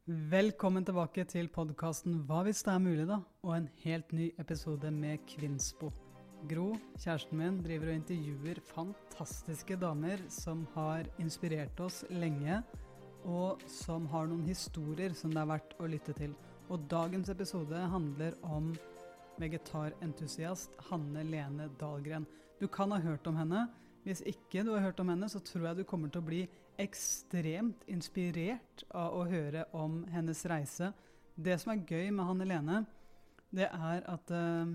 Velkommen tilbake til podcasten Hva hvis det er mulig da? Og en helt ny episode med Kvinnspo. Gro, kjæresten min, driver og intervjuer fantastiske damer som har inspirert oss lenge, og som har noen historier som det er verdt å lytte til. Og dagens episode handler om vegetarentusiast Hanne Lene Dahlgren. Du kan ha hørt om henne. Hvis ikke du har hørt om henne, så tror jeg du kommer til å bli ekstremt inspirert av å høre om hennes reise. Det som er gøy med Hanne Lene, det er at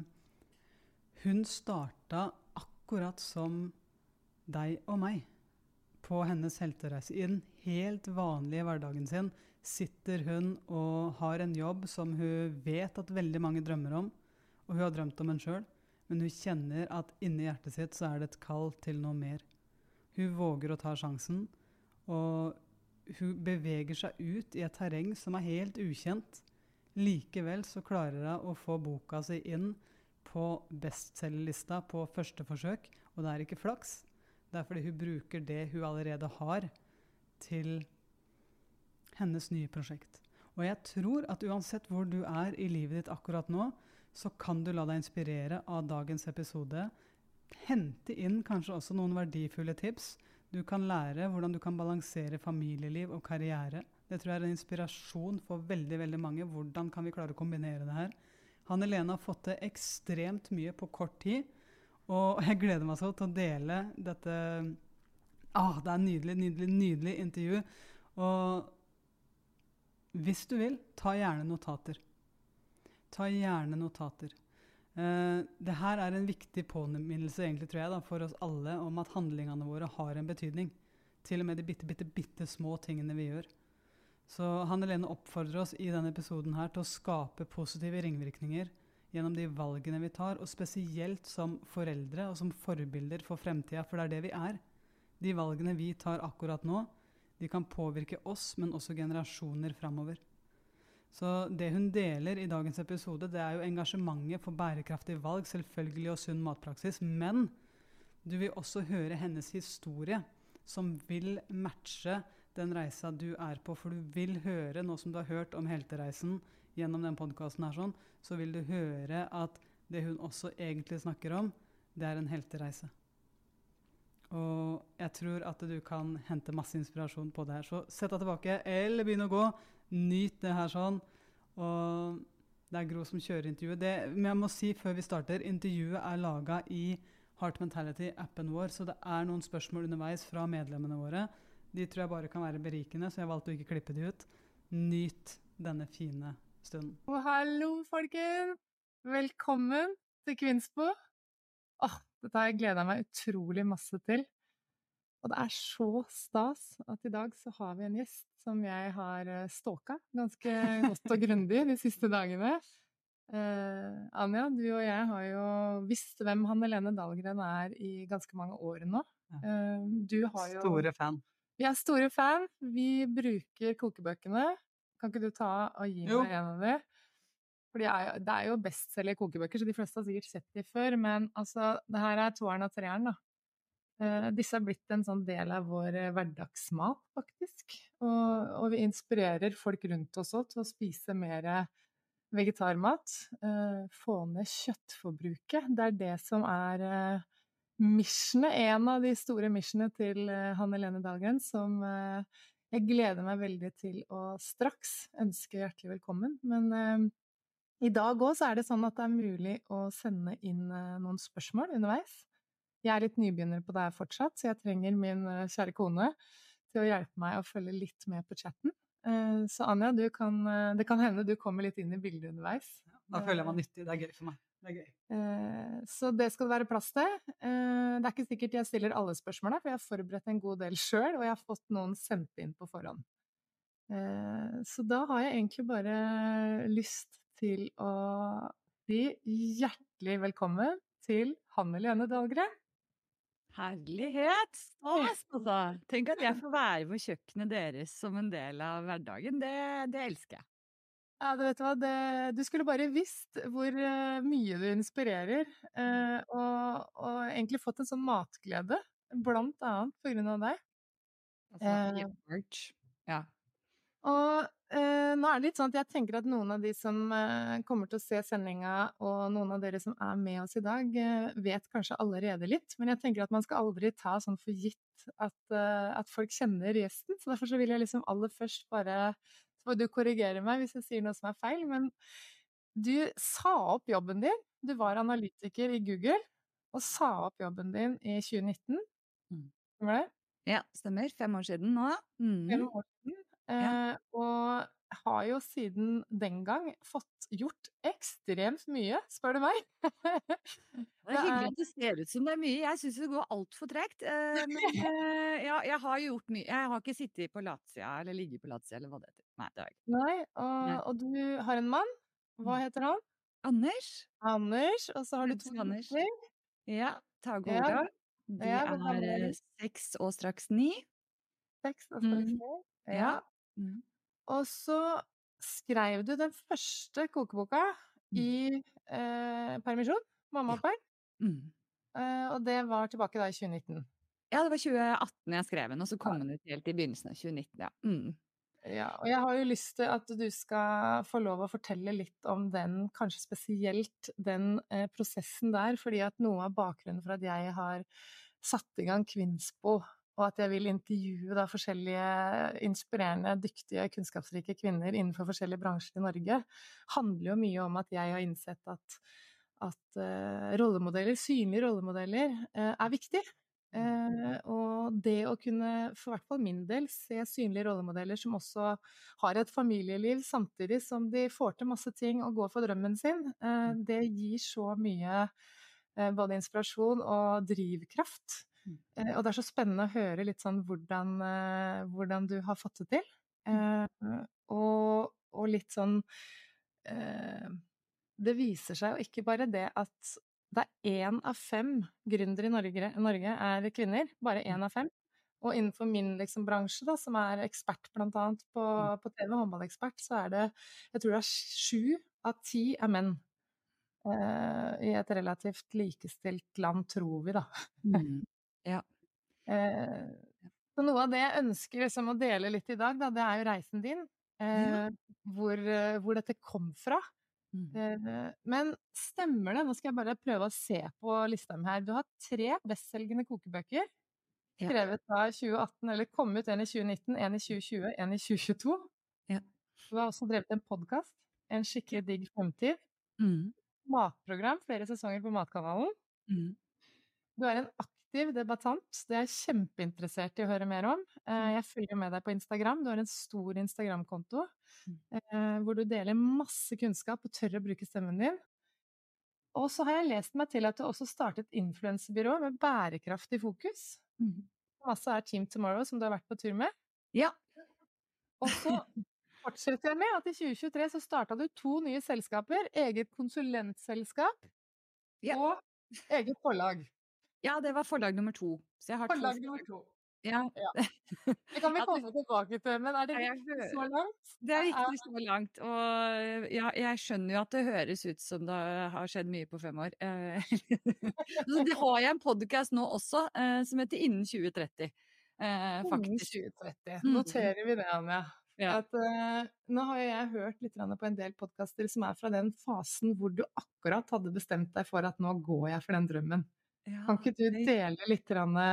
hun startet akkurat som deg og meg på hennes heltereise. I den helt vanlige hverdagen sin sitter hun og har en jobb som hun vet at veldig mange drømmer om, og hun har drømt om en selv. Men hun kjenner at inni hjertet sitt så er det et kall til noe mer. Hun våger å ta sjansen, og hun beveger seg ut i et terreng som er helt ukjent. Likevel så klarer hun å få boka si inn på bestselgerlista på første forsøk, og det er ikke flaks. Det er fordi hun bruker det hun allerede har til hennes nye prosjekt. Og jeg tror at uansett hvor du er i livet ditt akkurat nå, så kan du la deg inspirere av dagens episode. Hente inn kanskje også noen verdifulle tips. Du kan lære hvordan du kan balansere familieliv og karriere. Det tror jeg er en inspirasjon for veldig, veldig mange. Hvordan kan vi klare å kombinere det her? Hanne Lene har fått til ekstremt mye på kort tid, og jeg gleder meg så til å dele dette. Det er nydelig, nydelig, nydelig intervju. Og hvis du vil, ta gjerne notater. Ta gjerne notater. Det her er en viktig påminnelse egentlig, tror jeg, da, for oss alle om at handlingene våre har en betydning. Til og med de bitte små tingene vi gjør. Så Hanne Lene oppfordrer oss i denne episoden her til å skape positive ringvirkninger gjennom de valgene vi tar, og spesielt som foreldre og som forbilder for fremtiden, for det er det vi er. De valgene vi tar akkurat nå, de kan påvirke oss, men også generasjoner fremover. Så det hun deler i dagens episode, det er jo engasjementet for bærekraftige valg, selvfølgelig og sunn matpraksis, men du vil også høre hennes historie, som vil matche den reisa du er på, for du vil høre, nå som du har hørt om heltereisen gjennom den podcasten her sånn, så vil du høre at det hun også egentlig snakker om, det er en heltereise. Og jeg tror at du kan hente masse inspirasjon på det her. Så sett deg tilbake, eller begynn å gå. Nyt det her sånn. Og det er Gro som kjører intervjuet. Men jeg må si før vi starter, intervjuet er laget i Heart Mentality-appen vår, så det er noen spørsmål underveis fra medlemmene våre. De tror jeg bare kan være berikende, så jeg valgte å ikke klippe de ut. Nyt denne fine stunden. Og hallo, folkens! Velkommen til Kvinnspo. Dette har jeg gledet meg utrolig masse til. Og det er så stas at i dag så har vi en gjest som jeg har stalket ganske godt og grundig de siste dagene. Anja, du og jeg har jo visst hvem Hanne Lene Dahlgren er i ganske mange år nå. Du har jo... Store fan. Vi er store fan. Vi bruker kokebøkene. Kan ikke du ta og gi meg en av de? Fordi det er jo bestselger kokebøker, så de fleste har sikkert sett de før, men altså, det her er toeren og treeren da. Disse har blitt en sånn del av vår hverdagsmat, faktisk. Og vi inspirerer folk rundt oss også til å spise mer vegetarmat. Få ned kjøttforbruket. Det er det som er missionet, en av de store missionene til Hanne Lene Dahlgren, som jeg gleder meg veldig til å straks ønske hjertelig velkommen. Men i dag også er det sånn at det er mulig å sende inn noen spørsmål underveis. Jeg er litt nybegynner på det her fortsatt, så jeg trenger min kjære kone til å hjelpe meg å følge litt med på chatten. Så Anja, det kan hende du kommer litt inn i bildet underveis. Da føler jeg meg nyttig, det er gøy for meg. Det er gøy. Så det skal det være plass til. Det er ikke sikkert jeg stiller alle spørsmålene, for jeg har forberedt en god del selv, og jeg har fått noen sendt inn på forhånd. Så da har jeg egentlig bare lyst til å si hjertelig velkommen til Hanne Lene Dahlgren. Herlighet! Altså. Tenk at jeg får være på kjøkkenet deres som en del av hverdagen. Det elsker jeg. Ja, du vet hva, du skulle bare visst hvor mye du inspirerer, og egentlig fått en sånn matglede, blant annet på grunn av deg. Altså, ja. Og nå det litt sånn at jeg tenker at noen av de som kommer til å se sendinga, og noen av dere som med oss i dag, vet kanskje allerede litt, men jeg tenker at man skal aldri ta sånn for gitt at folk kjenner gjesten, så derfor så vil jeg liksom aller først bare, så får du korrigere meg hvis jeg sier noe som feil, men du sa opp jobben din, du var analytiker i Google, og sa opp jobben din i 2019, stemmer det? Ja, stemmer. 5 år siden nå. 5 år siden. Og har jo siden den gang fått gjort ekstremt mye, spør du meg. Det hyggelig at det ser ut som det mye. Jeg synes det går alt for tregt. Men ja, jeg har gjort mye. Jeg har ikke sittet på Latsida, eller ligget på Latsida, eller hva det heter. Nei, det har jeg ikke. Nei, og du har en mann. Hva heter han? Anders. Anders, og så har du 2 Anders. gutter. Ja, Tage og Ola. De hvor gamle 6 og straks 9. 6 og straks 9. Ja. Og så skrev du den første kokeboka i permisjon, mammaperm. Og det var tilbake da i 2019. Ja, det var 2018 jeg skrev den, og så kom den ut helt i begynnelsen av 2019, ja. Ja, og jeg har jo lyst til at du skal få lov å fortelle litt om den, kanskje spesielt den prosessen der, fordi at noe av bakgrunnen for at jeg har satt i gang Kvinnspo, og at jeg vil intervjue da forskjellige inspirerende, dyktige, kunnskapsrike kvinner innenfor forskjellige bransjer i Norge, handler jo mye om at jeg har innsett at rollemodeller, synlige rollemodeller, viktig. Og det å kunne, for hvert fall min del, se synlige rollemodeller som også har et familieliv samtidig som de får til masse ting og går for drømmen sin, det gir så mye både inspirasjon og drivkraft. Og det så spennende å høre litt sånn hvordan du har fått det til. Og litt sånn det viser seg jo ikke bare det at det 1 av 5 gründere i Norge kvinner, bare 1 av 5. Og innenfor min liksom bransje da, som ekspert blant annet på TV, håndballekspert, så det, jeg tror det 7 av 10 menn. I et relativt likestilt land, tror vi da. Ja. Så noe av det jeg ønsker liksom å dele litt i dag da, det jo reisen din, hvor dette kom fra. Men stemmer det? Nå skal jeg bare prøve å se på lista mi her. Du har 3 bestselgende kokebøker, skrevet da 2018, eller kom ut en i 2019, en i 2020, en i 2022. Du har også drevet en podcast, en skikkelig digg fremtid. Matprogram, flere sesonger på Matkanalen. Du en aktiv debattant, det jeg kjempeinteressert i å høre mer om. Jeg følger med deg på Instagram, du har en stor Instagram-konto, hvor du deler masse kunnskap og tør å bruke stemmen din. Og så har jeg lest meg til at du også startet influencerbyrå med bærekraft i fokus. Masse Team Tomorrow, som du har vært på tur med. Ja. Og så fortsetter jeg med at i 2023 så startet du 2 nye selskaper, eget konsulentselskap og eget forlag. Ja, det var forlag nummer 2. Så jeg har forlag nummer 2. Ja. Det kan vi komme tilbake til, men det riktig så langt? Det riktig så langt, og jeg skjønner jo at det høres ut som det har skjedd mye på 5 år. Så det har jeg en podcast nå også, som heter Innen 2030, faktisk. Innen 2030, noterer vi det, Anja. At, nå har jeg hørt litt på en del podcaster som fra den fasen hvor du akkurat hadde bestemt deg for at nå går jeg for den drømmen. Kan ikke du dele litt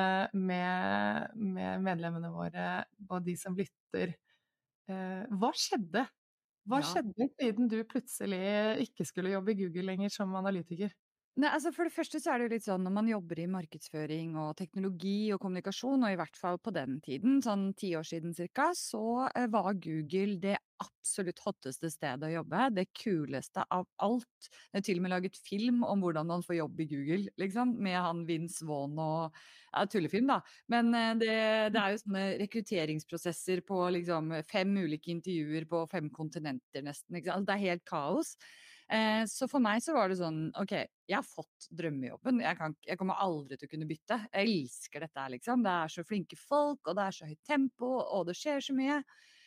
med medlemmene våre og de som lytter? Hva skjedde? Hva skjedde siden du plutselig ikke skulle jobbe i Google lenger som analytiker? Nei, altså for det første så det jo litt sånn når man jobber i markedsføring og teknologi og kommunikasjon, og i hvert fall på den tiden, sånn 10 år siden cirka, så var Google det absolutt hotteste stedet å jobbe, det kuleste av alt. Det til og med laget film om hvordan man får jobb i Google, liksom, med han Vince Vaughn og tullefilm da. Men det jo sånne rekrutteringsprosesser på liksom 5 ulike intervjuer på 5 kontinenter nesten, ikke sant? Altså, det helt kaos. Så for meg så var det sånn, ok, jeg har fått drømmejobben, jeg kommer aldri til å kunne bytte, jeg elsker dette her liksom, det så flinke folk, og det så høyt tempo, og det skjer så mye.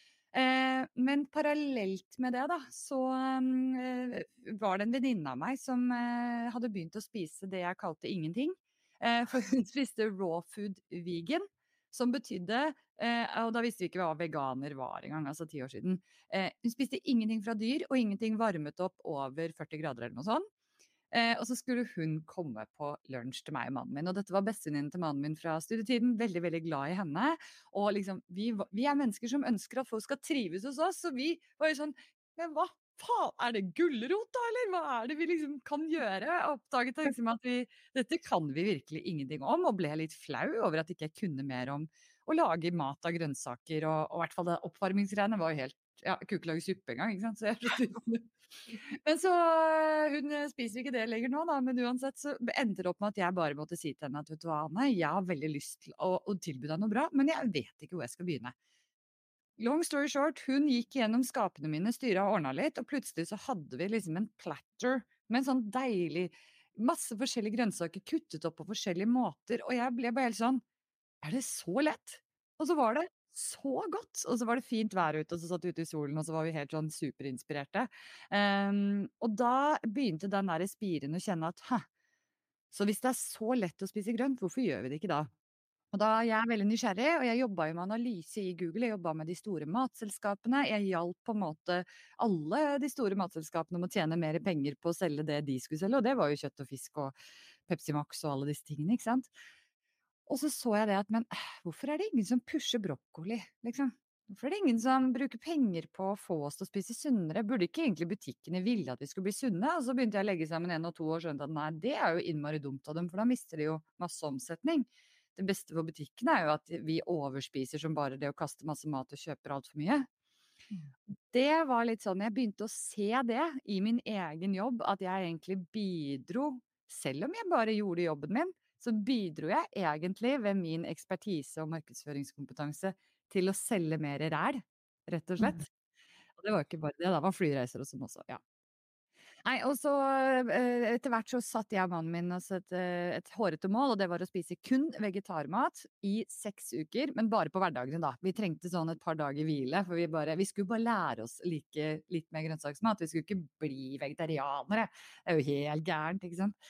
Men parallelt med det da, så var det en venninne av meg som hadde begynt å spise det jeg kalte ingenting, for hun spiste raw food vegan, som betydde Og da visste vi ikke hva veganer var engang, altså 10 år siden. Hun spiste ingenting fra dyr, og ingenting varmet opp over 40 grader eller noe sånt. Og så skulle hun komme på lunsj til meg og mannen min, og dette var bestevenninnen til mannen min fra studietiden, veldig, veldig glad i henne. Og liksom, vi er mennesker som ønsker at folk skal trives hos oss, så vi var jo sånn, men hva faen, er det gulrot da, eller hva er det vi liksom kan gjøre? Jeg oppdaget liksom at dette kan vi virkelig ingenting om, og ble litt flau over at ikke jeg kunne mer om å lage mat av grønnsaker, og i hvert fall det oppvarmingsgreiene var jo helt, ja, jeg kunne ikke lage suppe engang, ikke sant? Så jeg men så, hun spiser ikke det lenger nå da, men uansett så endte det opp med at jeg bare måtte si til henne at, vet du hva, Anne, jeg har veldig lyst til å tilby deg noe bra, men jeg vet ikke hvor jeg skal begynne. Long story short, hun gikk gjennom skapene mine, styret og ordnet litt, og plutselig så hadde vi liksom en platter med en sånn deilig, masse forskjellige grønnsaker kuttet opp på forskjellige måter, og jeg ble bare helt sånn, er det så lett? Og så var det så godt, og så var det fint vær ute, og så satt vi ute i solen, og så var vi helt sånn superinspirerte. Og da begynte den der spiren å kjenne at, så hvis det er så lett å spise grønt, hvorfor gjør vi det ikke da? Og da jeg er veldig nysgjerrig, og jeg jobbet jo med analyse i Google, jeg jobbet med de store matselskapene, jeg hjalp på en måte alle de store matselskapene om å tjene mer penger på å selge det de skulle selge, og det var jo kjøtt og fisk og Pepsi Max og alle disse tingene, ikke sant? Og så jeg det at, men hvorfor er det ingen som pusher brokkoli, liksom? Hvorfor er det ingen som bruker penger på å få oss til å spise sunnere? Burde ikke egentlig butikkene ville at vi skulle bli sunne? Og så begynte jeg å legge sammen 1 og 2 og skjønte at nei, det er jo innmari dumt av dem, for da mister de jo masse omsetning. Det beste for butikkene er jo at vi overspiser som bare det å kaste masse mat og kjøper alt for mye. Det var litt sånn, jeg begynte å se det i min egen jobb, at jeg egentlig bidro, selv om jeg bare gjorde jobben min, så bidro jeg egentlig ved min ekspertise og markedsføringskompetanse til å selge mer ræl, rett og slett. Og det var ikke bare det, det var flyreiser og sånn også, ja. Nei, og så etter hvert så satt jeg og mannen min oss et hårete mål, og det var å spise kun vegetarmat i 6 uker, men bare på hverdagene da. Vi trengte sånn et par dager hvile, for vi skulle bare lære oss litt mer grønnsaksmat. Vi skulle ikke bli vegetarianere. Det er jo helt gærent, ikke sant?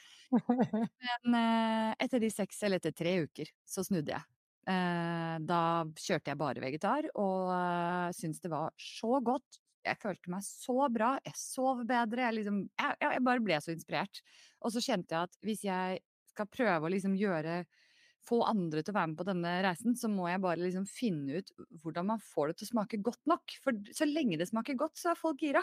Men etter de 6 eller etter 3 uker så snudde jeg. Da kjørte jeg bare vegetar, og syntes det var så godt. Jeg følte meg så bra, jeg sov bedre, jeg bare ble så inspirert. Og så kjente jeg at hvis jeg skal prøve å liksom få andre til å være med på denne reisen, så må jeg bare liksom finne ut hvordan man får det til å smake godt nok. For så lenge det smaker godt, så er folk gira.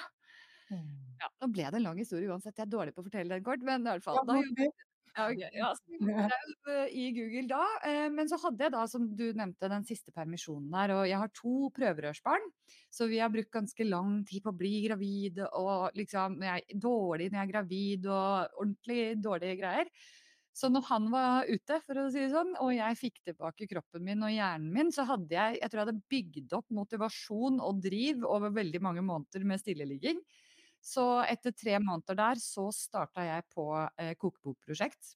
Ja, nå ble det en lang historie uansett, jeg er dårlig på å fortelle den kort, men i hvert fall. Ja, okay. Ja, så jeg i Google da, men så hadde jeg da, som du nevnte, den siste permisjonen der, og jeg har 2 prøverørsbarn, så vi har brukt ganske lang tid på å bli gravid, og liksom, jeg er dårlig når jeg er gravid, og ordentlig dårlige greier. Så når han var ute, for å si det sånn, og jeg fikk tilbake kroppen min og hjernen min, så hadde jeg tror jeg hadde bygd opp motivasjon og driv over veldig mange måneder med stilleligging. Så etter 3 måneder der, så startet jeg på kokebokprosjekt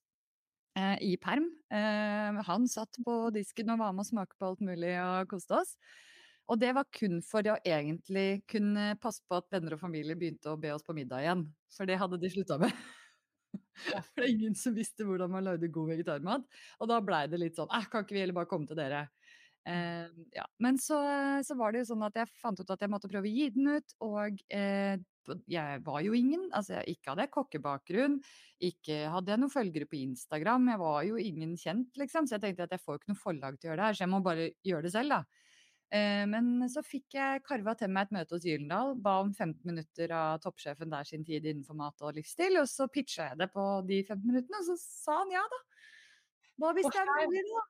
i perm. Han satt på disken og var med å smake på alt mulig og koste oss. Og det var kun for å egentlig kunne passe på at venner og familie begynte å be oss på middag igjen. For det hadde de sluttet med. For det er ingen som visste hvordan man lagde god vegetarmat. Og da ble det litt sånn, kan ikke vi heller bare komme til dere? Ja. Men så var det jo sånn at jeg fant ut at jeg måtte prøve å gi den ut, og jeg var jo ingen, altså jeg ikke hadde kokkebakgrunn, ikke hadde jeg noen følgere på Instagram, jeg var jo ingen kjent liksom, så jeg tenkte at jeg får ikke noe forlag til å gjøre det her, så jeg må bare gjøre det selv da. Men så fikk jeg karvet til meg et møte hos Gyldendal, ba om 15 minutter av toppsjefen der sin tid innenfor mat og livsstil, og så pitchet jeg det på de 15 minuttene, og så sa han ja da. Hva hvis det er mulig da?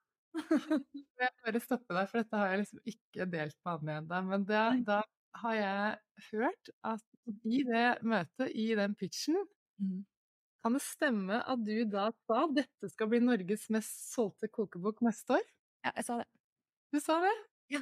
Jeg bare stoppe deg, for dette har jeg liksom ikke delt med Anne enda, men da har jeg hørt at i det møtet, i den pitchen, kan det stemme at du da sa at dette skal bli Norges mest solgte kokebok neste år? Ja, jeg sa det. Du sa det? Ja.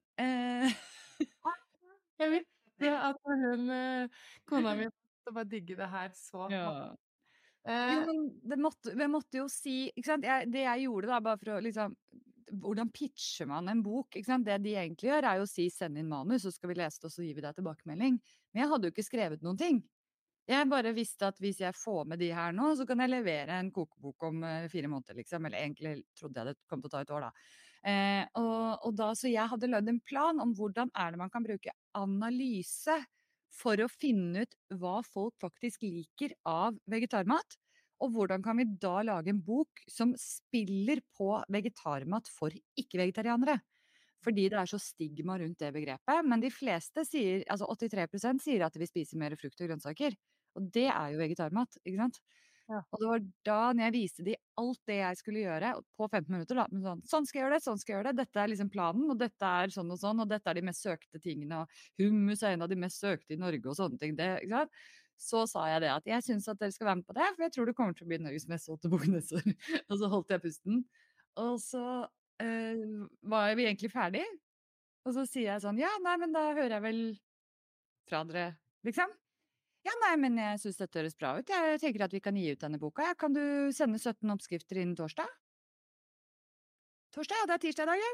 Jeg vil at kona mi skal bare digge det her så. Ja. Jo, men det måtte jo si, ikke sant? Det jeg gjorde da, bare for å liksom, hvordan pitcher man en bok, ikke sant? Det de egentlig gjør er jo å si, send inn manus, så skal vi lese det, og så gir vi deg tilbakemelding. Men jeg hadde jo ikke skrevet noen ting. Jeg bare visste at hvis jeg får med de her nå, så kan jeg levere en kokebok om 4 måneder, liksom. Eller egentlig trodde jeg det kom til å ta et år da. Og da, så jeg hadde laget en plan om hvordan det man kan bruke analyse for å finne ut hva folk faktisk liker av vegetarmat. Og hvordan kan vi da lage en bok som spiller på vegetarmat for ikke-vegetarianere? Fordi det så stigma rundt det begrepet, men de fleste sier, altså 83% sier at de vil spise mer frukt og grønnsaker. Og det jo vegetarmat, ikke sant? Ja. Og det var da når jeg viste de alt det jeg skulle gjøre på 15 minutter, da, men sånn skal jeg gjøre det, sånn skal jeg gjøre det, dette liksom planen, og dette sånn, og dette de mest søkte tingene, og hummus en av de mest søkte i Norge, og sånne ting, det, ikke sant? Så sa jeg det at jeg synes at dere skal være med på det, for jeg tror det kommer til å bli Norges mest solgte bok neste år. Og så holdt jeg pusten. Og så var vi egentlig ferdig, og så sier jeg sånn, ja, nei, men da hører jeg vel fra dere, liksom. Ja, nei, men jeg synes dette høres bra ut. Jeg tenker at vi kan gi ut denne boka. Ja, kan du sende 17 oppskrifter innen torsdag? Torsdag? Ja, det tirsdag i dag,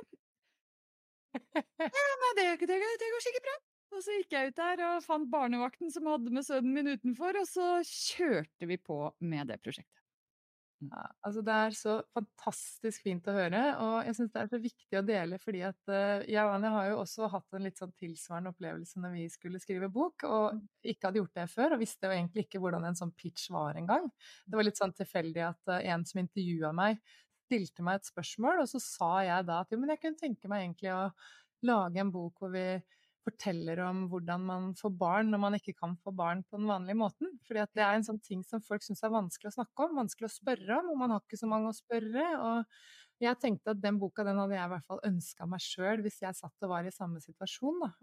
ja. Ja, nei, det går sikkert bra. Og så gikk jeg ut der og fant barnevakten som hadde med sønnen min utenfor, og så kjørte vi på med det prosjektet. Ja, altså det så fantastisk fint å høre, og jeg synes det så viktig å dele, fordi at jeg og Anja har jo også hatt en litt sånn tilsvarende opplevelse når vi skulle skrive bok, og ikke hadde gjort det før, og visste jo egentlig ikke hvordan en sånn pitch var en gang. Det var litt sånn tilfeldig at en som intervjuet meg, stilte meg et spørsmål, og så sa jeg da at jo, men jeg kunne tenke meg egentlig å lage en bok hvor vi forteller om hvordan man får barn når man ikke kan få barn på den vanlige måten. Fordi at det en sånn ting som folk synes vanskelig å snakke om, vanskelig å spørre om, og man har ikke så mange å spørre. Og jeg tenkte at den boka, den hadde jeg i hvert fall ønsket meg selv hvis jeg satt og var i samme situasjon. Da.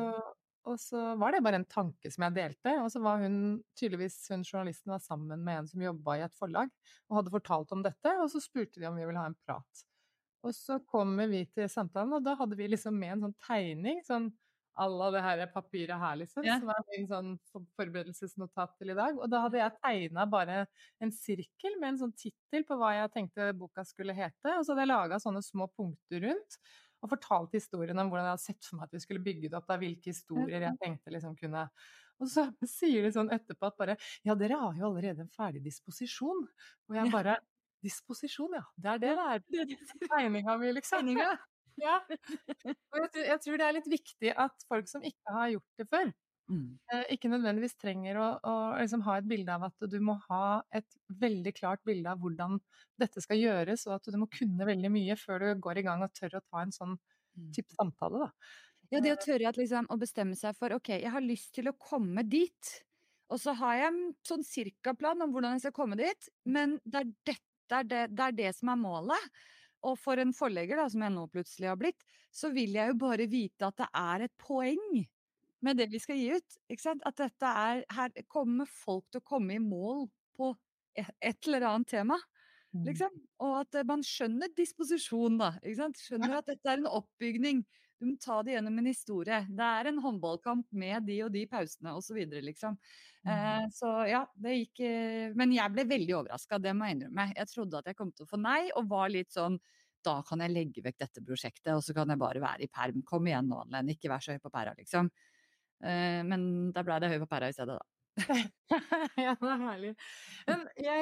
Og så var det bare en tanke som jeg delte, og så var tydeligvis journalisten var sammen med en som jobbet i et forlag, og hadde fortalt om dette, og så spurte de om vi ville ha en prat. Og så kommer vi til samtalen, og da hadde vi liksom med en sånn tegning, sånn alle det her papiret her, liksom, som min sånn forberedelsesnotat til i dag. Og da hadde jeg tegnet bare en sirkel med en sånn titel på hva jeg tenkte boka skulle hete, og så hadde jeg laget sånne små punkter rundt, og fortalt historien om hvordan jeg hadde sett for meg at vi skulle bygge det opp, da, hvilke historier jeg tenkte liksom kunne. Og så sier de sånn etterpå at bare, ja, dere har jo allerede en ferdig disposisjon. Og jeg bare, disposisjon, ja, det det tegninga mi, liksom. Tegninga? Ja, og jeg tror det litt viktig at folk som ikke har gjort det før, ikke nødvendigvis trenger å liksom ha et bilde av at du må ha et veldig klart bilde av hvordan dette skal gjøres, og at du må kunne veldig mye før du går i gang og tør å ta en sånn type samtale, da. Ja, det å tørre at liksom, å bestemme seg for, ok, jeg har lyst til å komme dit, og så har jeg en sånn cirka-plan om hvordan jeg skal komme dit, men det det som målet. Og for en forlegger, da, som jeg nå plutselig har blitt, så vil jeg jo bare vite at det et poeng med det vi skal gi ut. Ikke sant? At dette her kommer folk til å komme i mål på et eller annet tema. Liksom. Og at man skjønner disposisjon, da. Ikke sant? Skjønner at dette en oppbygning. Du må ta det gjennom en historie. Det en håndballkamp med de og de pausene, og så videre, liksom. Så ja, det gikk men jeg ble veldig overrasket, det må jeg innrømme. Jeg trodde at jeg kom til å få nei, og var litt sånn, da kan jeg legge vekk dette prosjektet, og så kan jeg bare være i perm. Kom igjen nå, Anne, ikke vær så høy på pæra, liksom. Men da ble det høy på pæra i stedet, da. Ja, det herlig. Men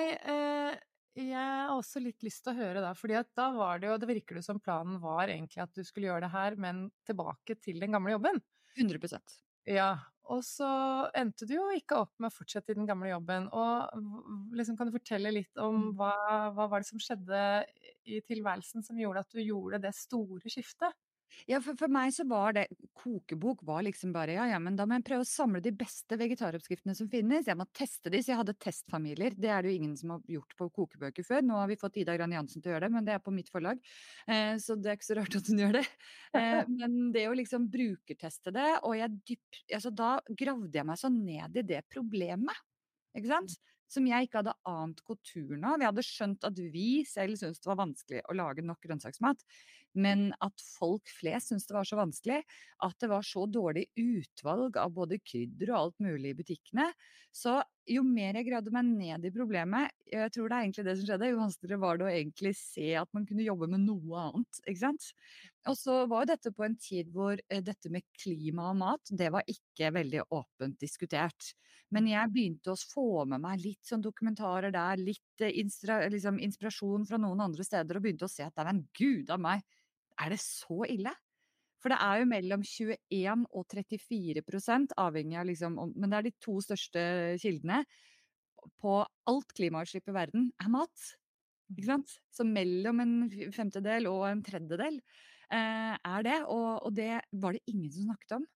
jeg har også litt lyst til å høre da, fordi at da var det jo, det virker det som planen var egentlig at du skulle gjøre det her, men tilbake til den gamle jobben. 100%. Ja, og så endte du jo ikke opp med å fortsette i den gamle jobben, og liksom kan du fortelle litt om hva var det som skjedde i tilværelsen som gjorde at du gjorde det store skiftet? Ja, for meg så var det, kokebok var liksom bare, ja, men da må jeg prøve å samle de beste vegetaroppskriftene som finnes, jeg må teste de, så jeg hadde testfamilier, det det jo ingen som har gjort på kokebøker før, nå har vi fått Ida Gran Jansen til å gjøre det, men det på mitt forlag, så det ikke så rart at hun gjør det, men det å liksom brukerteste det, og altså da gravde jeg meg så ned i det problemet, ikke sant? Som jeg ikke hadde ant konturen av. Jeg hadde skjønt at vi selv syntes det var vanskelig å lage nok grønnsaksmat, men at folk flest syntes det var så vanskelig, at det var så dårlig utvalg av både krydder og alt mulig i butikkene. Så jo mer jeg gravde meg ned i problemet, jeg tror det egentlig det som skjedde, jo vanskeligere var det å egentlig se at man kunne jobbe med noe annet, ikke sant? Og så var jo dette på en tid hvor dette med klima og mat, det var ikke veldig åpent diskutert. Men jeg begynte å få med meg litt sånn dokumentarer der, litt liksom inspirasjon fra noen andre steder, og begynte å se at det en gud av meg. det så ille? For det jo mellom 21 og 34%, avhengig av liksom men det de 2 største kildene på alt klimautslipp i verden mat. Ikke sant? Så mellom en femtedel og en tredjedel det, og det var det ingen som snakket om.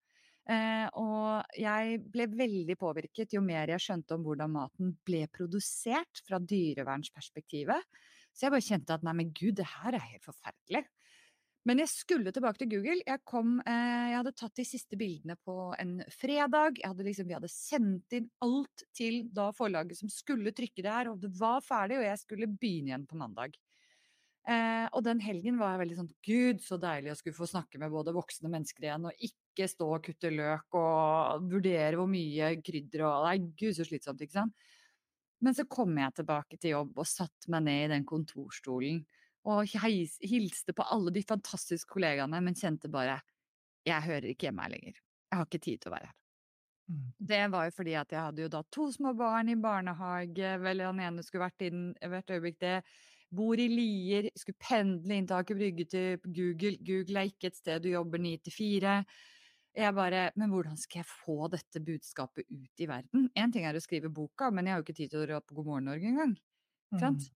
Og jeg ble veldig påvirket jo mer jeg skjønte om hvordan maten ble produsert fra dyrevernsperspektivet. Så jeg bare kjente at nei, men gud, det her helt forferdelig. Men jeg skulle tilbake til Google. Jeg hadde tatt de siste bildene på en fredag. Vi hadde sendt inn alt til da forlaget som skulle trykke det her, og det var ferdig, og jeg skulle begynne igjen på mandag. Og den helgen var jeg veldig sånn, gud, så deilig å skulle få snakke med både voksne mennesker igjen, og ikke stå og kutte løk og vurdere hvor mye krydder og nei, gud, så slitsomt, ikke sant? Men så kom jeg tilbake til jobb og satt meg ned i den kontorstolen og hilste på alle de fantastiske kollegaene, men kjente bare, jeg hører ikke hjemme her lenger. Jeg har ikke tid til å være her. Det var jo fordi at jeg hadde jo da 2 små barn i barnehage, vel den ene skulle vært inn hvert øyeblikk det, bor i Lier, skulle pendle inn til Aker Brygge til Google. Google ikke et sted du jobber 9 til 4. Jeg bare, men hvordan skal jeg få dette budskapet ut i verden? En ting å skrive boka, men jeg har jo ikke tid til å dra på God morgen Norge engang. Sant?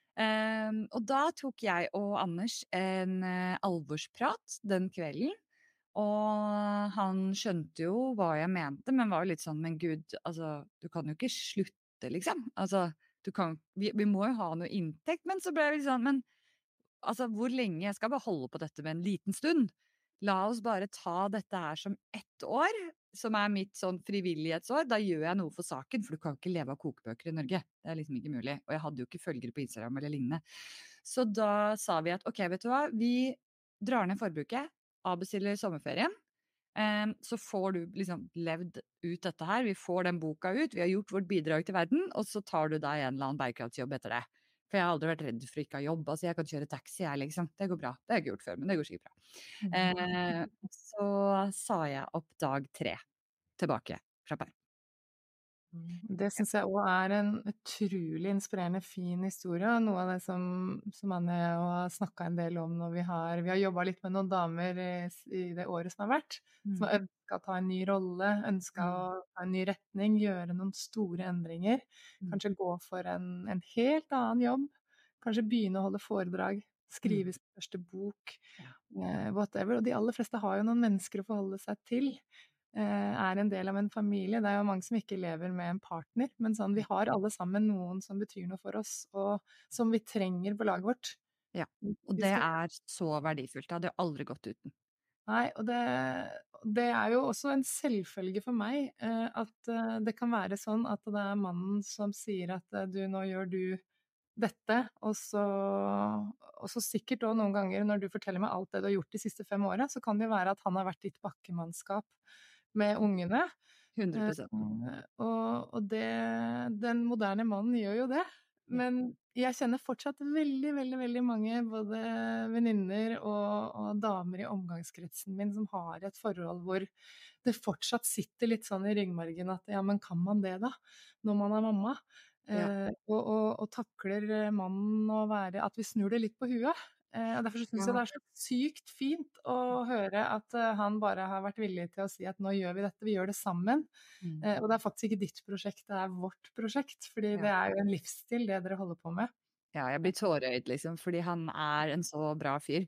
Og da tok jeg og Anders en alvorsprat den kvelden, og han skjønte jo hva jeg mente, men var jo litt sånn, men Gud, altså, du kan jo ikke slutte, liksom. Altså, vi må jo ha noe inntekt, men så ble jeg litt sånn, men altså, hvor lenge? Jeg skal bare holde på dette med en liten stund. La oss bare ta dette her som 1 år, som mitt sånn frivillighetsår. Da gjør jeg noe for saken, for du kan ikke leve av kokebøker i Norge. Det liksom ikke mulig. Og jeg hadde jo ikke følgere på Instagram eller lignende. Så da sa vi at, ok, vet du hva? Vi drar ned forbruket, avbestiller sommerferien. Så får du liksom levd ut dette her. Vi får den boka ut. Vi har gjort vårt bidrag til verden, og så tar du deg en eller annen bærekraftsjobb etter det. For jeg har aldri vært redd for ikke å ha jobb. Altså, jeg kan kjøre taxi, liksom. Det går bra. Det har jeg ikke gjort før, men det går sikkert bra. Så sa jeg opp dag 3 tilbake fra perm. Det synes jeg også en utrolig inspirerende, fin historie. Noe av det som Anne og jeg har snakket en del om når vi har jobbet litt med noen damer i det året som har vært, som har ønsket å ta en ny rolle, ønsket å ta en ny retning, gjøre noen store endringer, kanskje gå for en helt annen jobb, kanskje begynne å holde foredrag, skrive sin første bok, whatever. Og de aller fleste har jo noen mennesker å forholde seg til. En del av en familie. Det jo mange som ikke lever med en partner, men sånn, vi har alle sammen noen som betyr noe for oss, og som vi trenger på laget vårt. Ja, og det så verdifullt. Det hadde jo aldri gått uten. Nei, og det jo også en selvfølge for meg, at det kan være sånn at det mannen som sier at du, nå gjør du dette, og så sikkert også noen ganger når du forteller meg alt det du har gjort de siste 5 årene, så kan det jo være at han har vært ditt bakkemannskap med ungene. 100%. Og den moderne mannen gjør jo det. Men jeg kjenner fortsatt veldig, veldig, veldig mange både venninner og damer i omgangskretsen min som har et forhold hvor det fortsatt sitter litt sånn i ryggmargen at ja, men kan man det da, når man mamma? Og takler mannen å være at vi snur det litt på huet. Og derfor synes jeg det så sykt fint å høre at han bare har vært villig til å si at nå gjør vi dette, vi gjør det sammen. Og det faktisk ikke ditt prosjekt, det vårt prosjekt, fordi det jo en livsstil det dere holder på med. Ja, jeg blir tårøyd liksom, fordi han en så bra fyr.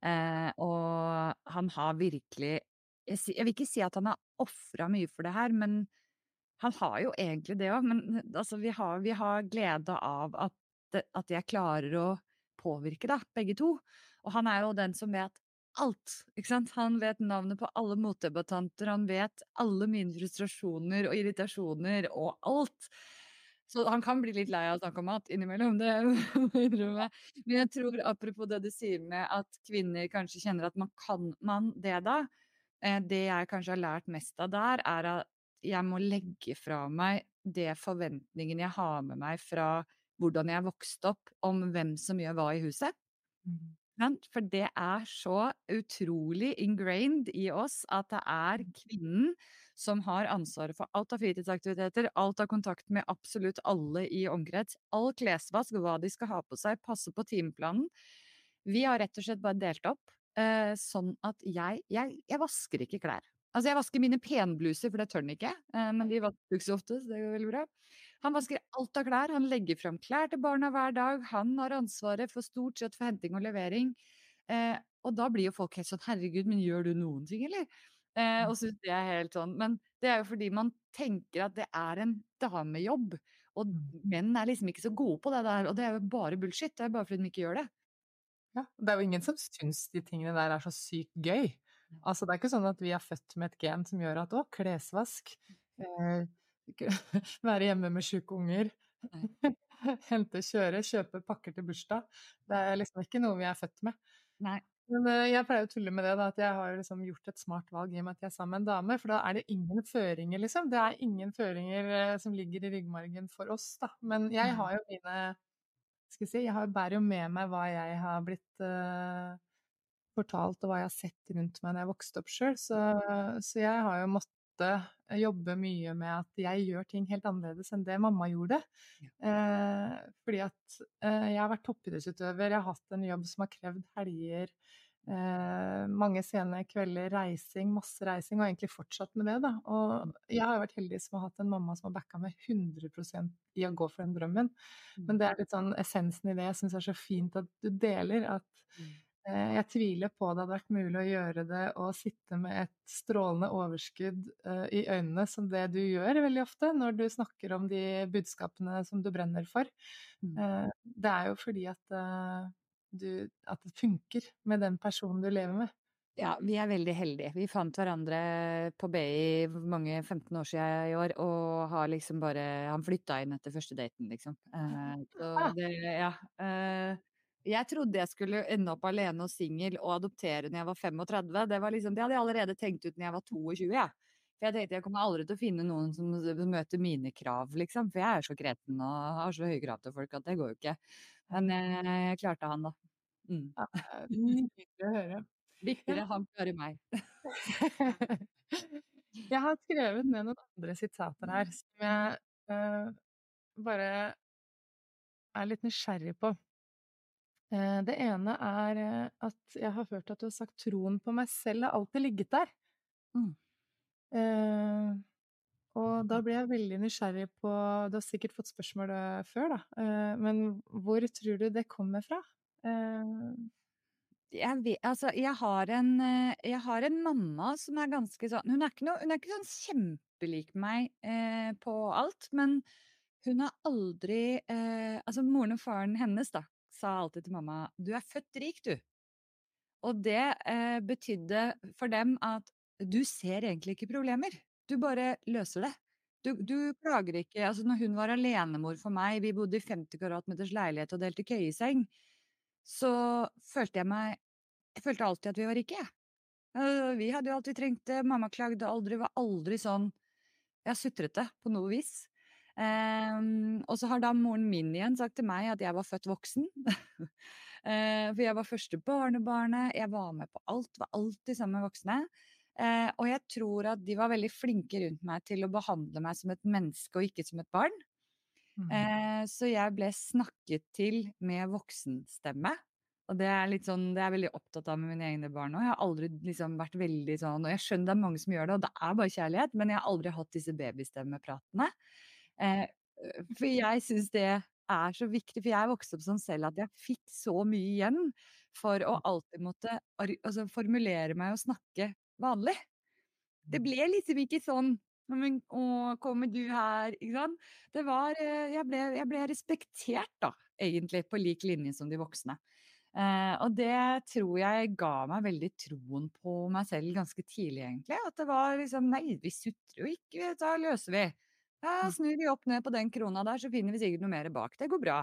Og han har virkelig, jeg vil ikke si at han har offret mye for det her, men han har jo egentlig det også, men altså, vi har glede av at jeg klarer å påvirke da, begge to. Og han jo den som vet alt, ikke sant? Han vet navnet på alle motdebattanter, han vet alle mine frustrasjoner og irritasjoner og alt. Så han kan bli litt lei av å snakke om mat innimellom, det må jeg innrømme. Men jeg tror, apropos det du sier med at kvinner kanskje kjenner at man det da, det jeg kanskje har lært mest av der, at jeg må legge fra meg det forventningen jeg har med meg fra hvordan jeg vokste opp, om hvem som gjør hva i huset. For det så utrolig ingrained i oss at det kvinnen som har ansvaret for alt av fritidsaktiviteter, alt av kontakt med absolutt alle i omkrets, all klesvask, hva de skal ha på seg, passe på timeplanen. Vi har rett og slett bare delt opp. sånn at jeg vasker ikke klær. Altså, jeg vasker mine penbluser, for det tør han ikke, men de vasker ikke så ofte, så det går veldig bra. Han vasker alt av klær, han legger fram klær til barna hver dag, han har ansvaret for stort sett for henting og levering. Og da blir jo folk helt sånn herregud, men gjør du noen ting, eller? Og synes det er helt sånn. Men det er jo fordi man tenker at det er en damejobb, og menn er liksom ikke så gode på det der, og det er jo bare bullshit. Det er bare fordi de ikke gjør det. Ja, det er jo ingen som syns de tingene der er så sykt gøy. Altså, det er ikke sånn at vi er født med et gen som gjør at å, klesvask, være hjemme med syke unger, hente, kjøre, kjøpe pakker til bursdag. Det er liksom ikke noe vi er født med. Nei. Men jeg pleier å tulle med det, da, at jeg har liksom gjort et smart valg i og med at jeg er sammen med en dame, for da er det ingen føringer, liksom. Det er ingen føringer som ligger i ryggmargen for oss, da. Men jeg har jo mine, skal jeg si, jeg bærer jo med meg hva jeg har blitt fortalt, og hva jeg har sett rundt meg når jeg vokste opp selv. Så jeg har jo måttet jobbe mye med at jeg gjør ting helt annerledes enn det mamma gjorde. Fordi at jeg har vært toppidrettsutøver, jeg har hatt en jobb som har krevd helger, mange sene kvelder, reising, masse reising, og egentlig fortsatt med det, da. Og jeg har vært heldig som har hatt en mamma som har backa meg 100% i å gå for den drømmen. Men det er litt sånn essensen i det jeg synes er så fint at du deler, at jeg tviler på det hadde vært mulig å gjøre det og sitte med et strålende overskudd i øynene som det du gjør veldig ofte når du snakker om de budskapene som du brenner for. Det er jo fordi at det funker med den personen du lever med. Ja, vi er veldig heldige. Vi fant hverandre på BI mange 15 år siden i år, og har liksom bare Han flytta inn etter første daten, liksom. Så det, ja. Jeg trodde jeg skulle ende opp alene og singel og adoptere når jeg var 35. Det var liksom, det hadde jeg allerede tenkt ut når jeg var 22, jeg. For jeg tenkte jeg kommer aldri til å finne noen som møter mine krav, liksom. For jeg er så kreten og har så høye krav til folk at det går jo ikke. Men jeg klarte han, da. Nydelig å høre. Viktigere han klarer meg. Jeg har skrevet ned noen andre sitater her som jeg bare er litt nysgjerrig på. Det ene er at jeg har hørt at du har sagt troen på meg selv har alltid ligget der. Og da blir jeg veldig nysgjerrig på, du har sikkert fått spørsmålet før da, men hvor tror du det kommer fra? Jeg har en mamma som er ganske sånn, hun er ikke sånn kjempelik meg på alt, men hun har aldri, altså moren og faren hennes da, sa alltid til mamma, du er født rik du. Og det betydde for dem at du ser egentlig ikke problemer, du bare løser det. Du klager ikke, altså når hun var alenemor for meg, vi bodde i 50 kvadratmeters leilighet og delte køyeseng, så følte jeg alltid at vi var rike. Vi hadde jo alltid trengt det, mamma klagde aldri, var aldri sånn, jeg sutrete på noe vis. Og så har da moren min igjen sagt til meg at jeg var født voksen. For jeg var første barnebarnet, jeg var med på alt, var alltid sammen med voksne. Og jeg tror at de var veldig flinke rundt meg til å behandle meg som et menneske og ikke som et barn. Så jeg ble snakket til med voksenstemme. Og det er litt sånn, det er jeg veldig opptatt av med mine egne barn nå. Jeg har aldri liksom vært veldig sånn, og jeg skjønner det er mange som gjør det, og det er bare kjærlighet, men jeg har aldri hatt disse babystemmepratene. For jeg synes det er så viktig, for jeg vokste opp sånn selv at jeg fikk så mye igjen for å alltid måtte formulere meg og snakke vanlig. Det ble liksom ikke sånn, men, kommer du her, ikke sant? Det var, jeg ble respektert da, egentlig, på lik linje som de voksne. Og det tror jeg ga meg veldig troen på meg selv ganske tidlig, egentlig. At det var liksom, nei, vi sutrer jo ikke, da løser vi. Ja, snur vi opp ned på den krona der, så finner vi sikkert noe mer bak. Det går bra.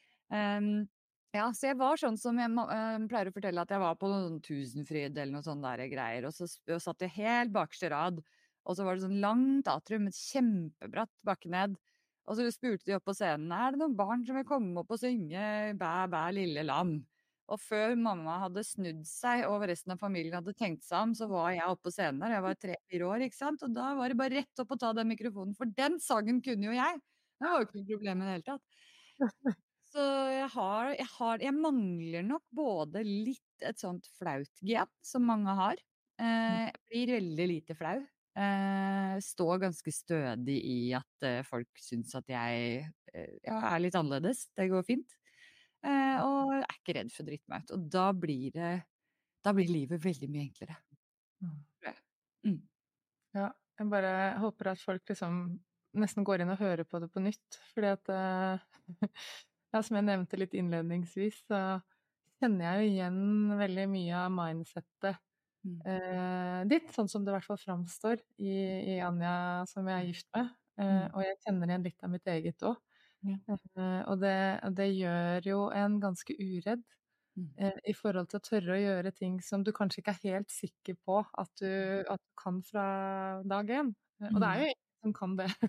Ja, så jeg var sånn som jeg pleier å fortelle at jeg var på noen Tusenfryd eller noe sånn der greier, og så satt jeg helt bakerste rad, og så var det sånn langt atrium, et kjempebratt bakke ned, og så spurte de opp på scenen, er det noen barn som vil komme opp og synge Bæ, bæ, lille lam? Og før mamma hadde snudd seg, og resten av familien hadde tenkt seg om, så var jeg oppe på scenen der, jeg var 3-4 år, ikke sant? Og da var det bare rett opp og ta den mikrofonen, for den sangen kunne jo jeg. Det var jo ikke noe problem i det hele tatt. Så jeg mangler nok både litt et sånt flaut gen, som mange har. Jeg blir veldig lite flau. Står ganske stødig i at folk syns at jeg er litt annerledes. Det går fint. Og jeg er ikke redd for å drite meg ut. Og da blir livet veldig mye enklere, tror jeg. Mm. Ja, jeg bare håper at folk liksom nesten går inn og hører på det på nytt, fordi at ja, som jeg nevnte litt innledningsvis, så kjenner jeg jo igjen veldig mye av mindsettet ditt, sånn som det i hvert fall framstår i Anja som jeg er gift med, og jeg kjenner igjen litt av mitt eget òg. Ja. Og det gjør jo en ganske uredd i forhold til å tørre å gjøre ting som du kanskje ikke er helt sikker på at du kan fra dag én. Og det er jo ingen som kan det.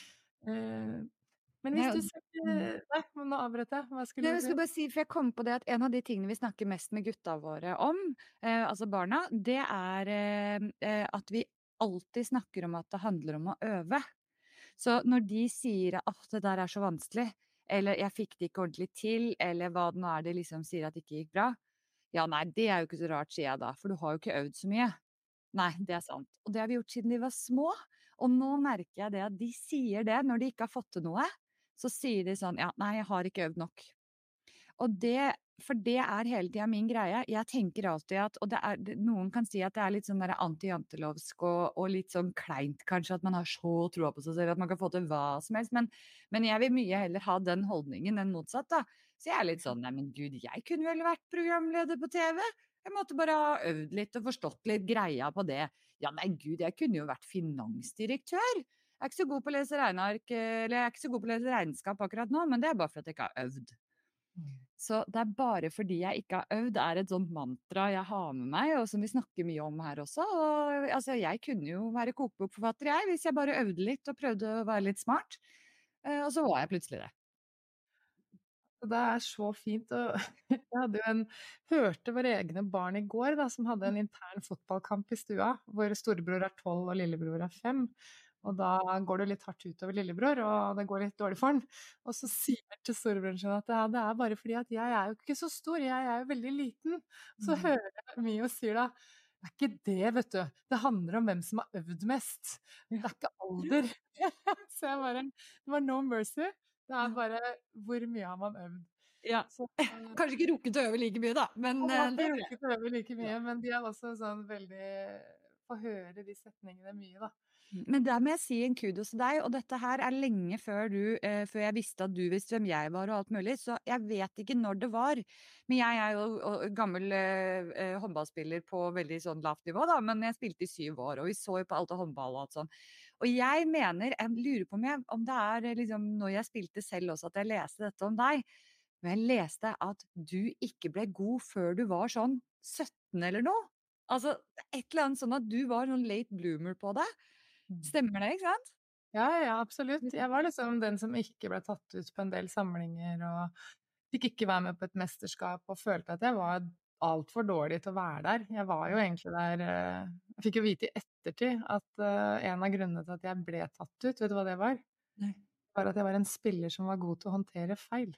Men hvis du ser Nei, nå avbrøt jeg. Hva skulle Jeg du si? skulle bare si, for jeg kom på det at en av de tingene vi snakker mest med gutta våre om, altså barna, det er at vi alltid snakker om at det handler om å øve. Så når de sier at det der er så vanskelig, eller jeg fikk det ikke ordentlig til, eller hva det nå er de liksom sier at det ikke gikk bra, ja nei, det er jo ikke så rart, sier jeg da, for du har jo ikke øvd så mye. Nei, det er sant. Og det har vi gjort siden de var små. Og nå merker jeg det at de sier det når de ikke har fått til noe. Så sier de sånn, ja, nei, jeg har ikke øvd nok. For det er hele tiden min greie. Jeg tenker alltid at, og noen kan si at det er litt sånn der anti-jantelovsk og litt sånn kleint kanskje, at man har så troa på seg selv, at man kan få til hva som helst. Men jeg vil mye heller ha den holdningen enn motsatt da. Så jeg er litt sånn, nei, men Gud, jeg kunne vel vært programleder på TV. Jeg måtte bare ha øvd litt og forstått litt greia på det. Ja, nei, Gud, jeg kunne jo vært finansdirektør. Jeg er ikke så god på å lese regneark, eller jeg er ikke så god på å lese regnskap akkurat nå, men det er bare for at jeg ikke har øvd. Så det er bare fordi jeg ikke har øvd, er et sånt mantra jeg har med meg, og som vi snakker mye om her også. Og altså, jeg kunne jo være kokebokforfatter, jeg, hvis jeg bare øvde litt og prøvde å være litt smart. Og så var jeg plutselig det. Det er så fint. Og jeg hørte våre egne barn i går, da, som hadde en intern fotballkamp i stua, hvor storebror er 12 og lillebror er 5. Og da går det litt hardt utover lillebror, og det går litt dårlig for han. Og så sier han til storebroren sin at ja, det er bare fordi at jeg er jo ikke så stor, jeg er jo veldig liten. Så hører jeg Mio sier da, det er ikke det, vet du. Det handler om hvem som har øvd mest. Det er ikke alder. Så jeg bare, det var no mercy. Det er bare hvor mye har man øvd. Ja. Så, Kanskje ikke rukket å øve like mye da, men han har ikke rukket å øve like mye, men de er også sånn veldig, får høre de setningene mye da. Men der må jeg si en kudos til deg, og dette her er lenge før før jeg visste at du visste hvem jeg var og alt mulig, så jeg vet ikke når det var. Men jeg er jo gammel håndballspiller på veldig sånn lavt nivå da, men jeg spilte i 7 år, og vi så jo på alt av håndball og alt sånn. Og jeg lurer på om det er liksom når jeg spilte selv også at jeg leste dette om deg, men jeg leste at du ikke ble god før du var sånn 17 eller noe. Altså, et eller annet sånn at du var noen late bloomer på det. Stemmer det, ikke sant? Ja, absolutt. Jeg var liksom den som ikke ble tatt ut på en del samlinger, og fikk ikke være med på et mesterskap, og følte at jeg var alt for dårlig til å være der. Jeg var jo egentlig der, jeg fikk jo vite i ettertid at en av grunnene til at jeg ble tatt ut, vet du hva det var? Nei. Var at jeg var en spiller som var god til å håndtere feil.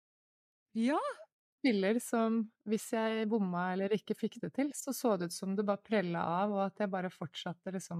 Ja. Spiller som, hvis jeg bomma eller ikke fikk det til, så det ut som det bare prella av, og at jeg bare fortsatte liksom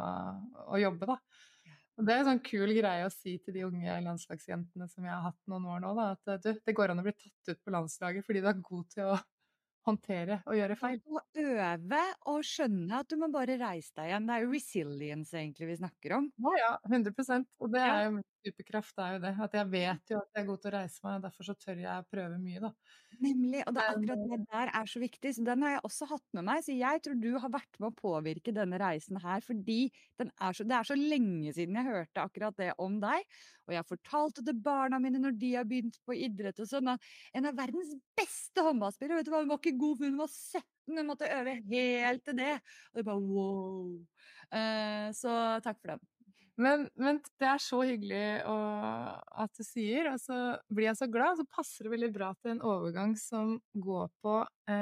å jobbe da. Og det er en sånn kul greie å si til de unge landslagsjentene som jeg har hatt noen år nå, da, at du, det går an å bli tatt ut på landslaget fordi du er god til å håndtere og gjøre feil. Og øve og skjønne at du må bare reise deg igjen. Det er jo resilience egentlig vi snakker om. Ja, 100%. Og det er jo min superkraft, det er jo det. At jeg vet jo at jeg er god til å reise meg, og derfor så tør jeg å prøve mye da. Nemlig, og det er akkurat det der er så viktig, så den har jeg også hatt med meg, så jeg tror du har vært med å påvirke denne reisen her, fordi det er så lenge siden jeg hørte akkurat det om deg, og jeg fortalte til barna mine når de har begynt på idrett og sånn, at en av verdens beste håndballspillere, vet du hva, hun var ikke god for hun var 17, hun måtte øve helt til det, og det bare wow, så takk for den. Men det er så hyggelig at du sier, og så blir jeg så glad, så passer det veldig bra til en overgang som går på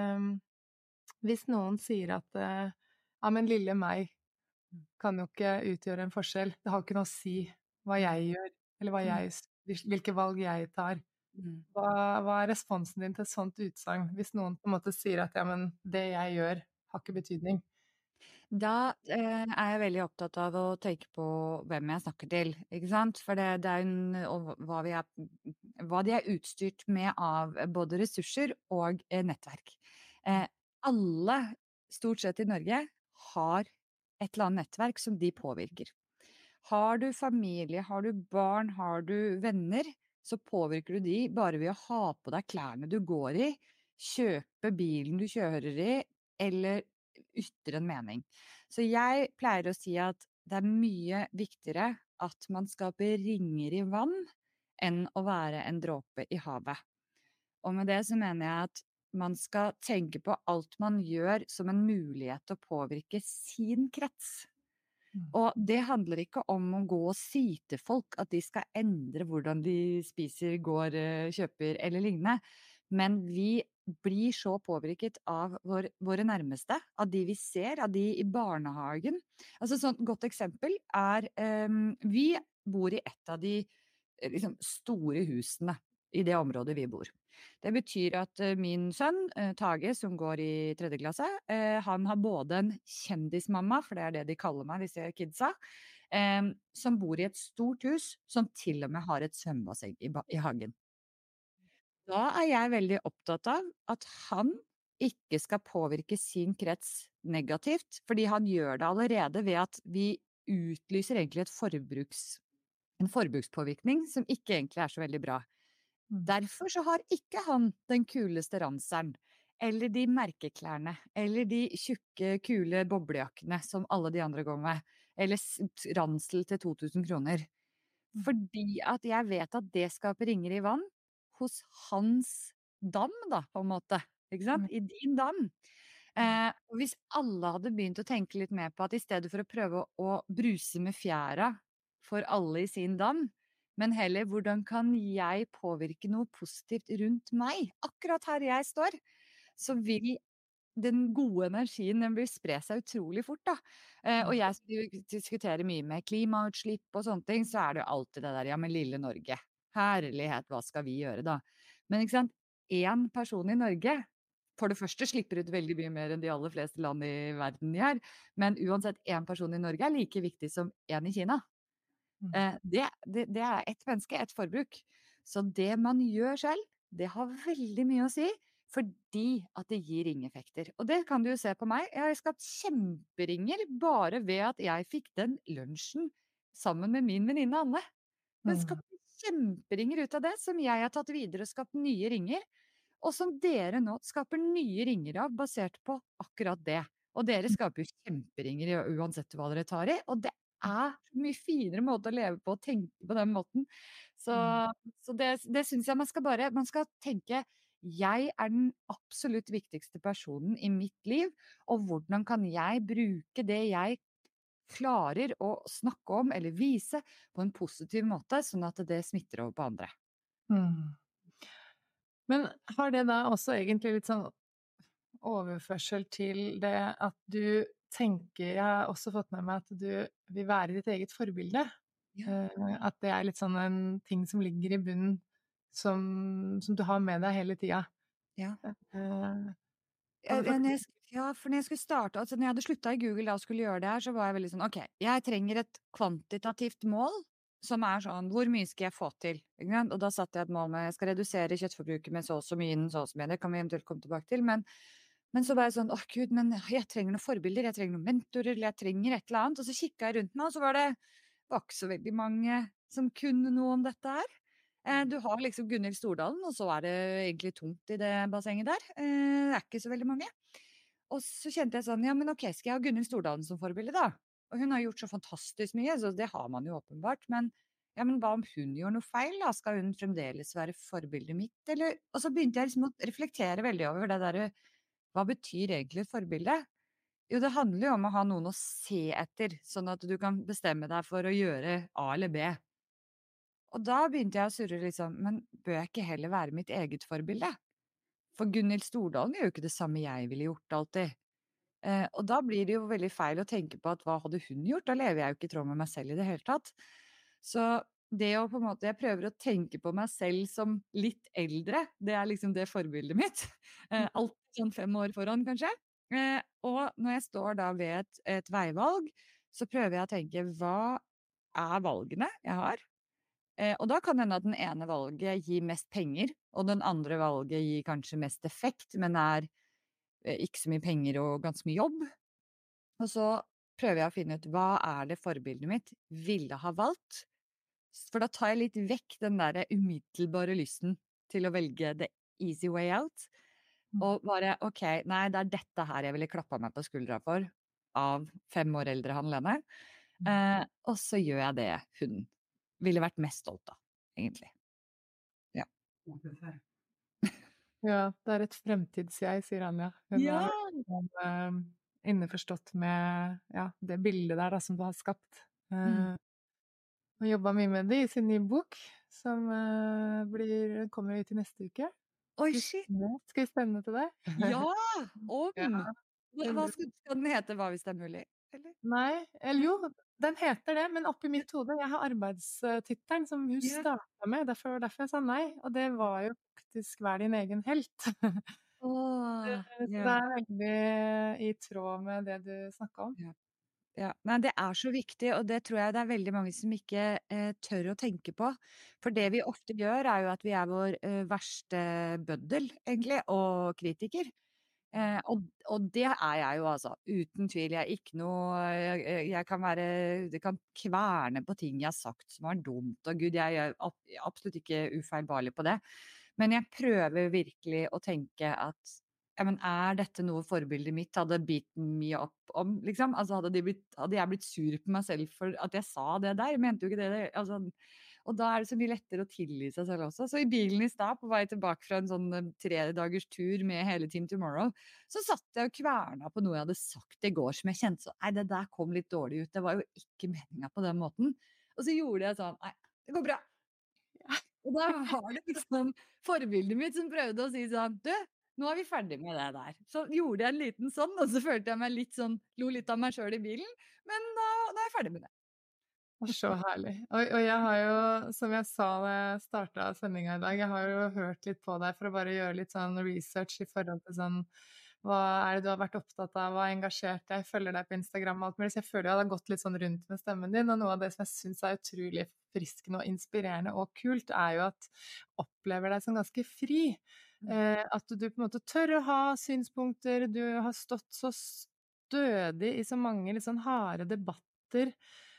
hvis noen sier at ja, men lille meg kan jo ikke utgjøre en forskjell. Det har ikke noe å si hva jeg gjør, eller hvilke valg jeg tar. Hva responsen din til et sånt utsagn, hvis noen på en måte sier at ja, men det jeg gjør har ikke betydning? Da jeg veldig opptatt av å tenke på hvem jeg snakker til, ikke sant? For det og hva de utstyrt med av både ressurser og nettverk. Alle, stort sett i Norge, har et eller annet nettverk som de påvirker. Har du familie, har du barn, har du venner, så påvirker du de bare ved å ha på deg klærne du går i, kjøpe bilen du kjører i, eller ytre en mening. Så jeg pleier å si at det mye viktigere at man skaper ringer i vann enn å være en dråpe i havet. Og med det så mener jeg at man skal tenke på alt man gjør som en mulighet til å påvirke sin krets. Og det handler ikke om å gå og si til folk at de skal endre hvordan de spiser, går, kjøper eller lignende. Men vi blir så påvirket av våre nærmeste, av de vi ser, av de i barnehagen. Altså sånn godt eksempel vi bor i et av de liksom, store husene i det området vi bor. Det betyr at min sønn, Tage, som går i 3. klasse, han har både en kjendismamma, for det det de kaller meg, disse kidsa, som bor i et stort hus, som til og med har et svømmebasseng i hagen. Da jeg veldig opptatt av at han ikke skal påvirke sin krets negativt, fordi han gjør det allerede ved at vi utlyser egentlig en forbrukspåvirkning som ikke egentlig så veldig bra. Derfor så har ikke han den kuleste ranseren, eller de merkeklærne, eller de tjukke, kule boblejakkene som alle de andre går med, eller ransel til 2000 kroner. Fordi at jeg vet at det skaper ringer i vann hos hans dam, da, på en måte. Ikke sant? I din dam. Og hvis alle hadde begynt å tenke litt mer på at i stedet for å prøve å bruse med fjæra for alle i sin dam, men heller hvordan kan jeg påvirke noe positivt rundt meg, akkurat her jeg står, så vil den gode energien den vil spre seg utrolig fort, da. Og jeg diskuterer mye med klimautslipp og sånne ting, så det jo alltid det der, ja, men lille Norge, herlighet, hva skal vi gjøre da? Men ikke sant, en person i Norge, for det første slipper ut veldig mye mer enn de aller fleste land i verden gjør, men uansett en person i Norge like viktig som en i Kina. Det ett menneske, ett forbruk. Så det man gjør selv, det har veldig mye å si, fordi at det gir ringeffekter. Og det kan du jo se på meg. Jeg har skapt kjemperinger bare ved at jeg fikk den lunsjen sammen med min venninne Anne. Den skapte kjemperinger ut av det, som jeg har tatt videre og skapt nye ringer, og som dere nå skaper nye ringer av, basert på akkurat det. Og dere skaper jo kjemperinger uansett hva dere tar i, og det en mye finere måte å leve på og tenke på den måten. Så det synes jeg man skal tenke, jeg den absolutt viktigste personen i mitt liv, og hvordan kan jeg bruke det jeg klarer å snakke om eller vise på en positiv måte, sånn at det smitter over på andre. Men har det da også egentlig litt sånn overførsel til det at du tenker, jeg har også fått med meg at du vil være ditt eget forbilde. Ja. At det litt sånn en ting som ligger i bunnen, som du har med deg hele tida. Ja. For når jeg skulle starte, altså når jeg hadde sluttet i Google da og skulle gjøre det her, så var jeg veldig sånn, ok, jeg trenger et kvantitativt mål, som sånn, hvor mye skal jeg få til? Og da satte jeg et mål med, jeg skal redusere kjøttforbruket med så og så mye innen så og så mye, det kan vi eventuelt komme tilbake til, men så var jeg sånn, Gud, men jeg trenger noen forbilder, jeg trenger noen mentorer, eller jeg trenger et eller annet, og så kikket jeg rundt meg, og så var ikke så veldig mange som kunne noe om dette her. Du har liksom Gunhild Stordalen, og så det egentlig tomt i det bassenget der. Det ikke så veldig mange. Og så kjente jeg sånn, ja, men ok, skal jeg ha Gunhild Stordalen som forbilde da? Og hun har gjort så fantastisk mye, så det har man jo åpenbart, men ja, men hva om hun gjør noe feil da? Skal hun fremdeles være forbildet mitt, eller? Og så begynte jeg liksom å reflektere veldig over det der, hva betyr egentlig et forbilde? Jo, det handler jo om å ha noen å se etter, sånn at du kan bestemme deg for å gjøre A eller B. Og da begynte jeg å surre liksom, men bør jeg ikke heller være mitt eget forbilde? For Gunhild Stordalen gjør jo ikke det samme jeg ville gjort alltid. Og da blir det jo veldig feil å tenke på at hva hadde hun gjort? Da lever jeg jo ikke i tråd med meg selv i det hele tatt. Så det å på en måte, jeg prøver å tenke på meg selv som litt eldre, det liksom det forbildet mitt. Alltid sånn 5 år foran, kanskje. Og når jeg står da ved et veivalg, så prøver jeg å tenke, hva valgene jeg har? Og da kan det hende at den ene valget gir mest penger, og den andre valget gir kanskje mest effekt, men ikke så mye penger og ganske mye jobb. Og så prøver jeg å finne ut, hva det forbildet mitt ville ha valgt? For da tar jeg litt vekk den der umiddelbare lysten til å velge the easy way out. Og bare, ok, nei, det dette her jeg ville klappet meg på skuldra for, av 5 år eldre han Lene. Og så gjør jeg det hun ville vært mest stolt av, egentlig. Ja. Ja, det et fremtids-jeg, sier Anja. Hun Ja! innforstått med det bildet der da, som du har skapt. Hun jobbet mye med det i sin nye bok, som kommer ut i neste uke. Oi, shit! Skal vi stemme til det? Ja! Ja. Hva skal den hete, hva hvis det mulig? Eller? Nei, eller jo, den heter det, men oppi mitt hode, jeg har arbeidstittelen som hun startet med, derfor jeg sa nei, og det var jo faktisk Vær din egen helt. Så det veldig i tråd med det du snakket om. Ja, nei, det så viktig, og det tror jeg det veldig mange som ikke tør å tenke på. For det vi ofte gjør, jo at vi vår verste bøddel, egentlig, og kritiker. Og det jeg jo, altså. Uten tvil. Jeg ikke noe jeg kan det kan kverne på ting jeg har sagt som var dumt, og gud, jeg absolutt ikke ufeilbarlig på det. Men jeg prøver virkelig å tenke at ja, men dette noe forbildet mitt hadde beaten me opp om, liksom? Altså, hadde jeg blitt sur på meg selv for at jeg sa det der? Jeg mente jo ikke det. Altså, og da det så mye lettere å tilgi seg selv også. Så i bilen i stad, på vei tilbake fra en sånn 3 dagers tur med hele Team Tomorrow, så satt jeg og kverna på noe jeg hadde sagt i går som jeg kjente så, nei, det der kom litt dårlig ut. Det var jo ikke meningen på den måten. Og så gjorde jeg sånn, nei, det går bra. Og da var det liksom forbildet mitt som prøvde å si sånn, du, nå vi ferdig med det der. Så gjorde jeg en liten sånn, og så følte jeg meg litt sånn, lo litt av meg selv i bilen, men nå jeg ferdig med det. Så herlig. Og jeg har jo, som jeg sa da jeg startet sendingen i dag, jeg har jo hørt litt på deg for å bare gjøre litt sånn research i forhold til sånn, hva det du har vært opptatt av, hva engasjert deg, følger deg på Instagram og alt mulig, så jeg føler jeg har gått litt sånn rundt med stemmen din, og noe av det som jeg synes utrolig friskende og inspirerende og kult, jo at opplever deg som ganske fri. At du på en måte tør å ha synspunkter, du har stått så stødig i så mange litt sånn harde debatter,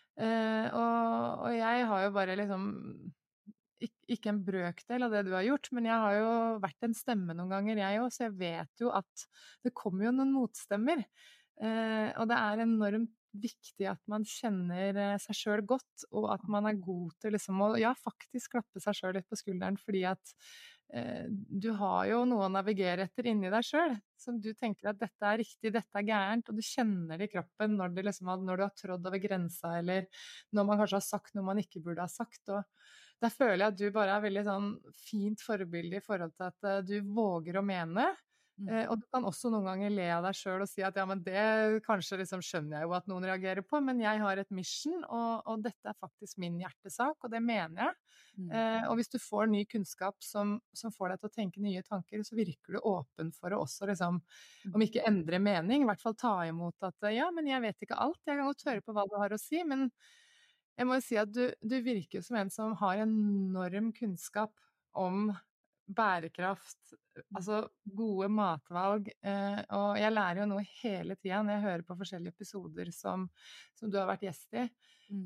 og jeg har jo bare liksom ikke en brøkdel av det du har gjort, men jeg har jo vært en stemme noen ganger, jeg også, så jeg vet jo at det kommer jo noen motstemmer, og det enormt viktig at man kjenner seg selv godt, og at man god til liksom å, faktisk klappe seg selv litt på skulderen, fordi at du har jo noe å navigere etter inni deg selv, som du tenker at dette riktig, dette gærent, og du kjenner det i kroppen når, når du har trådd over grensa, eller når man kanskje har sagt noe man ikke burde ha sagt, og der føler jeg at du bare veldig sånn fint forbilde i forhold til at du våger å mene, og du kan også noen ganger le av deg selv og si at ja, men det kanskje liksom skjønner jeg jo at noen reagerer på, men jeg har et mission, og dette faktisk min hjertesak, og det mener jeg. Og hvis du får ny kunnskap som får deg til å tenke nye tanker, så virker du åpen for å også liksom, om ikke endre mening, i hvert fall ta imot at ja, men jeg vet ikke alt, jeg kan godt høre på hva du har å si, men jeg må jo si at du virker som en som har enorm kunnskap om bærekraft, altså gode matvalg, og jeg lærer jo noe hele tiden når jeg hører på forskjellige episoder som du har vært gjest i.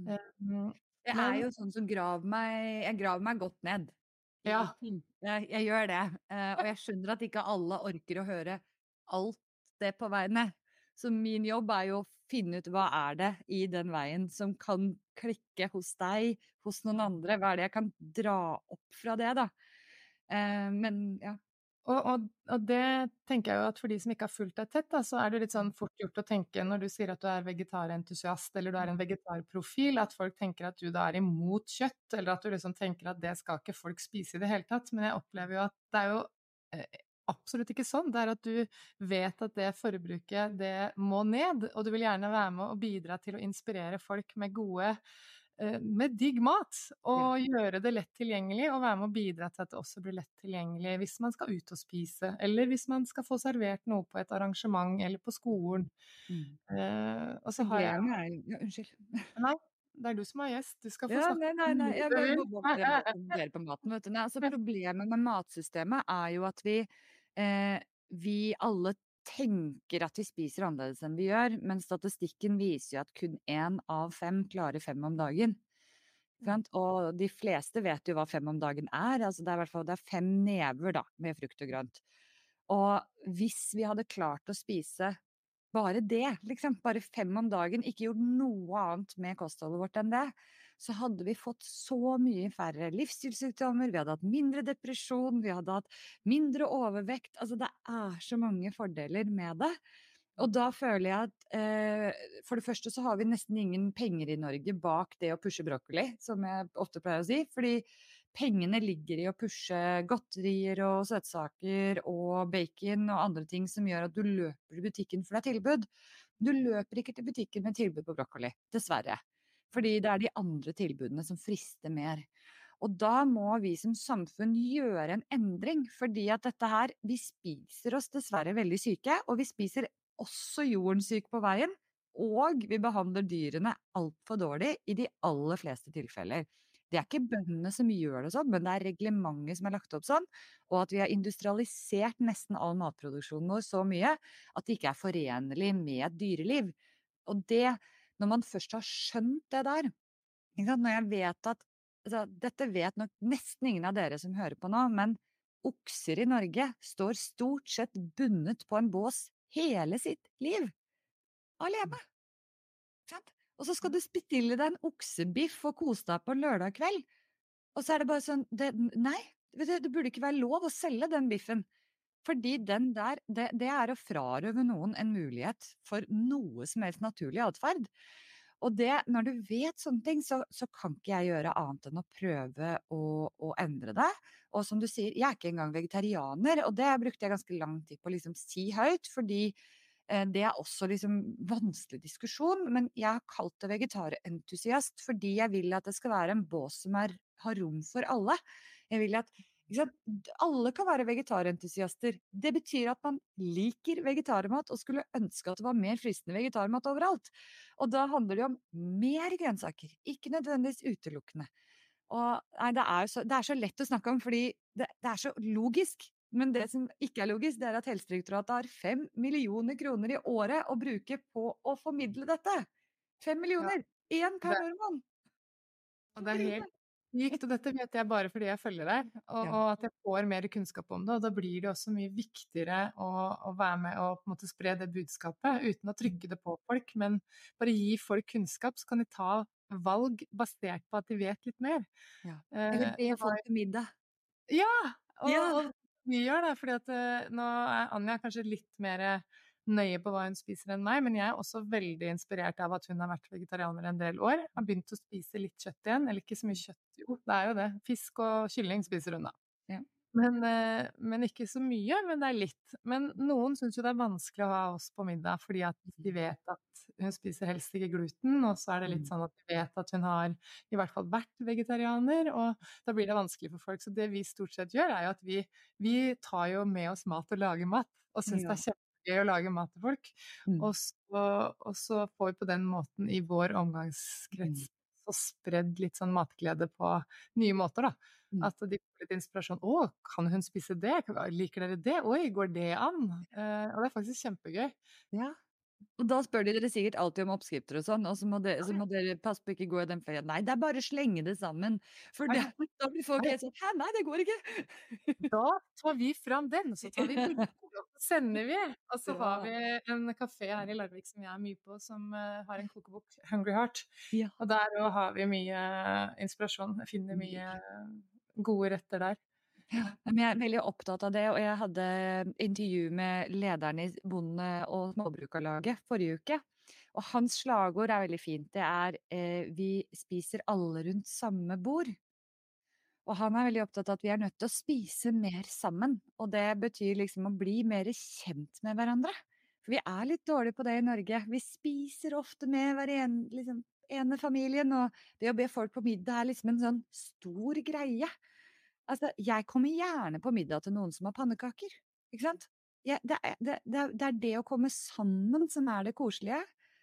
Jeg jo sånn som jeg graver meg godt ned. Ja. Jeg gjør det, og jeg skjønner at ikke alle orker å høre alt det på veien ned. Så min jobb jo å finne ut hva det i den veien som kan klikke hos deg, hos noen andre, hva det jeg kan dra opp fra det da. Men ja. Og det tenker jeg jo at for de som ikke har fulgt deg tett, da, så det litt sånn fort gjort å tenke når du sier at du vegetarentusiast, eller du en vegetarprofil, at folk tenker at du da imot kjøtt, eller at du liksom tenker at det skal ikke folk spise i det hele tatt, men jeg opplever jo at det jo absolutt ikke sånn, det at du vet at det forbruket, det må ned, og du vil gjerne være med og bidra til å inspirere folk med gode med digg mat, og gjøre det lett tilgjengelig, og være med å bidra til at det også blir lett tilgjengelig hvis man skal ut og spise, eller hvis man skal få servert noe på et arrangement eller på skolen. Og så har jeg Problemet ja, unnskyld. Nei, det du som er gjest, du skal få Ja, snakke nei, jeg du bare vil. må kommentere på maten, vet du. Nei, altså problemet med matsystemet jo at vi alle tenker at vi spiser annerledes enn vi gjør, men statistikken viser jo at kun 1 av 5 klarer 5 om dagen. Sant? Og de fleste vet jo hva 5 om dagen altså det i hvert fall det 5 never da, med frukt og grønt. Og hvis vi hadde klart å spise bare det, liksom, bare 5 om dagen, ikke gjort noe annet med kostholdet vårt enn det, så hadde vi fått så mye færre livsstilssykdommer, vi hadde hatt mindre depresjon, vi hadde hatt mindre overvekt, altså det så mange fordeler med det. Og da føler jeg at for det første så har vi nesten ingen penger i Norge bak det å pushe brokkoli, som jeg ofte pleier å si, fordi pengene ligger i å pushe godterier og søtsaker og bacon og andre ting som gjør at du løper i butikken for det tilbud. Du løper ikke til butikken med tilbud på brokkoli, dessverre. Fordi det de andre tilbudene som frister mer. Og da må vi som samfunn gjøre en endring, fordi at dette her, vi spiser oss dessverre veldig syke, og vi spiser også jorden syk på veien, og vi behandler dyrene alt for dårlig i de aller fleste tilfeller. Det ikke bøndene som gjør det sånn, men det reglementet som lagt opp sånn, og at vi har industrialisert nesten all matproduksjonen vår så mye at det ikke forenlig med et dyreliv. Og det, når man først har skjønt det der, når jeg vet at, altså, dette vet nok nesten ingen av dere som hører på nå, men okser i Norge står stort sett bundet på en bås hele sitt liv, alene. Sant? Og så skal du bestille deg en oksebiff og kose deg på lørdag kveld. Og så det bare sånn, nei, det burde ikke være lov å selge den biffen. Fordi den der, det å frarøve noen en mulighet for noe som helst naturlig atferd. Og det, når du vet sånne ting, så kan ikke jeg gjøre annet enn å prøve å endre det. Og som du sier, jeg ikke engang vegetarianer, og det brukte jeg ganske lang tid på å liksom si høyt, fordi det også liksom vanskelig diskusjon, men jeg har kalt det vegetarentusiast, fordi jeg vil at det skal være en bås som har rom for alle. Jeg vil at alle kan være vegetarentusiaster. Det betyr at man liker vegetarmat og skulle ønske at det var mer fristende vegetarmat overalt. Og da handler det om mer grønnsaker, ikke nødvendigvis utelukkende. Og nei, det så lett å snakke om, fordi det så logisk. Men det som ikke logisk, det at Helsedirektoratet har 5 millioner kroner i året å bruke på å formidle dette. 5 millioner! Én per nordmann! Og det helt sykt, og dette vet jeg bare fordi jeg følger deg, og at jeg får mer kunnskap om det, og da blir det også mye viktigere å være med og på en måte spre det budskapet, uten å trykke det på folk, men bare gi folk kunnskap, så kan de ta valg basert på at de vet litt mer. Ja. Eller be folk til middag. Ja! Og vi gjør det, fordi at nå Anja kanskje litt mer nøye på hva hun spiser enn meg, men jeg også veldig inspirert av at hun har vært vegetarianer en del år. Har begynt å spise litt kjøtt igjen, eller ikke så mye kjøtt, jo, det jo det. Fisk og kylling spiser hun da. Ja. Men ikke så mye, men det litt. Men noen synes jo det vanskelig å ha oss på middag, fordi at de vet at hun spiser helst ikke gluten, og så det litt sånn at de vet at hun har i hvert fall vært vegetarianer, og da blir det vanskelig for folk. Så det vi stort sett gjør, jo at vi tar jo med oss mat og lager mat, og synes det kjempegøy å lage mat til folk. Og så får vi på den måten i vår omgangskrets så spredd litt sånn matglede på nye måter da. At de får litt inspirasjon. Å, kan hun spise det? Liker dere det? Oi, går det an? Og det faktisk kjempegøy. Ja. Og da spør de dere sikkert alltid om oppskrifter og sånn, og så må dere passe på ikke gå i den fella. Nei, det bare å slenge det sammen. For da blir folk helt sånn, hæ, nei, det går ikke. Da tar vi fram den, så tar vi bilder, og så sender vi. Og så har vi en kafé her i Larvik som jeg mye på, som har en kokebok, Hungry Heart. Ja. Og der har vi mye inspirasjon. Jeg finner mye gode retter der. Ja, men jeg veldig opptatt av det, og jeg hadde intervju med lederen i Bonde- og Småbrukarlaget forrige uke, og hans slagord veldig fint, det vi spiser alle rundt samme bord. Og han veldig opptatt av at vi nødt til å spise mer sammen, og det betyr liksom å bli mer kjent med hverandre. For vi litt dårlige på det i Norge. Vi spiser ofte med liksom familien, og det å be folk på middag liksom en sånn stor greie. Altså, jeg kommer gjerne på middag til noen som har pannekaker, ikke sant? Det å komme sammen som det koselige.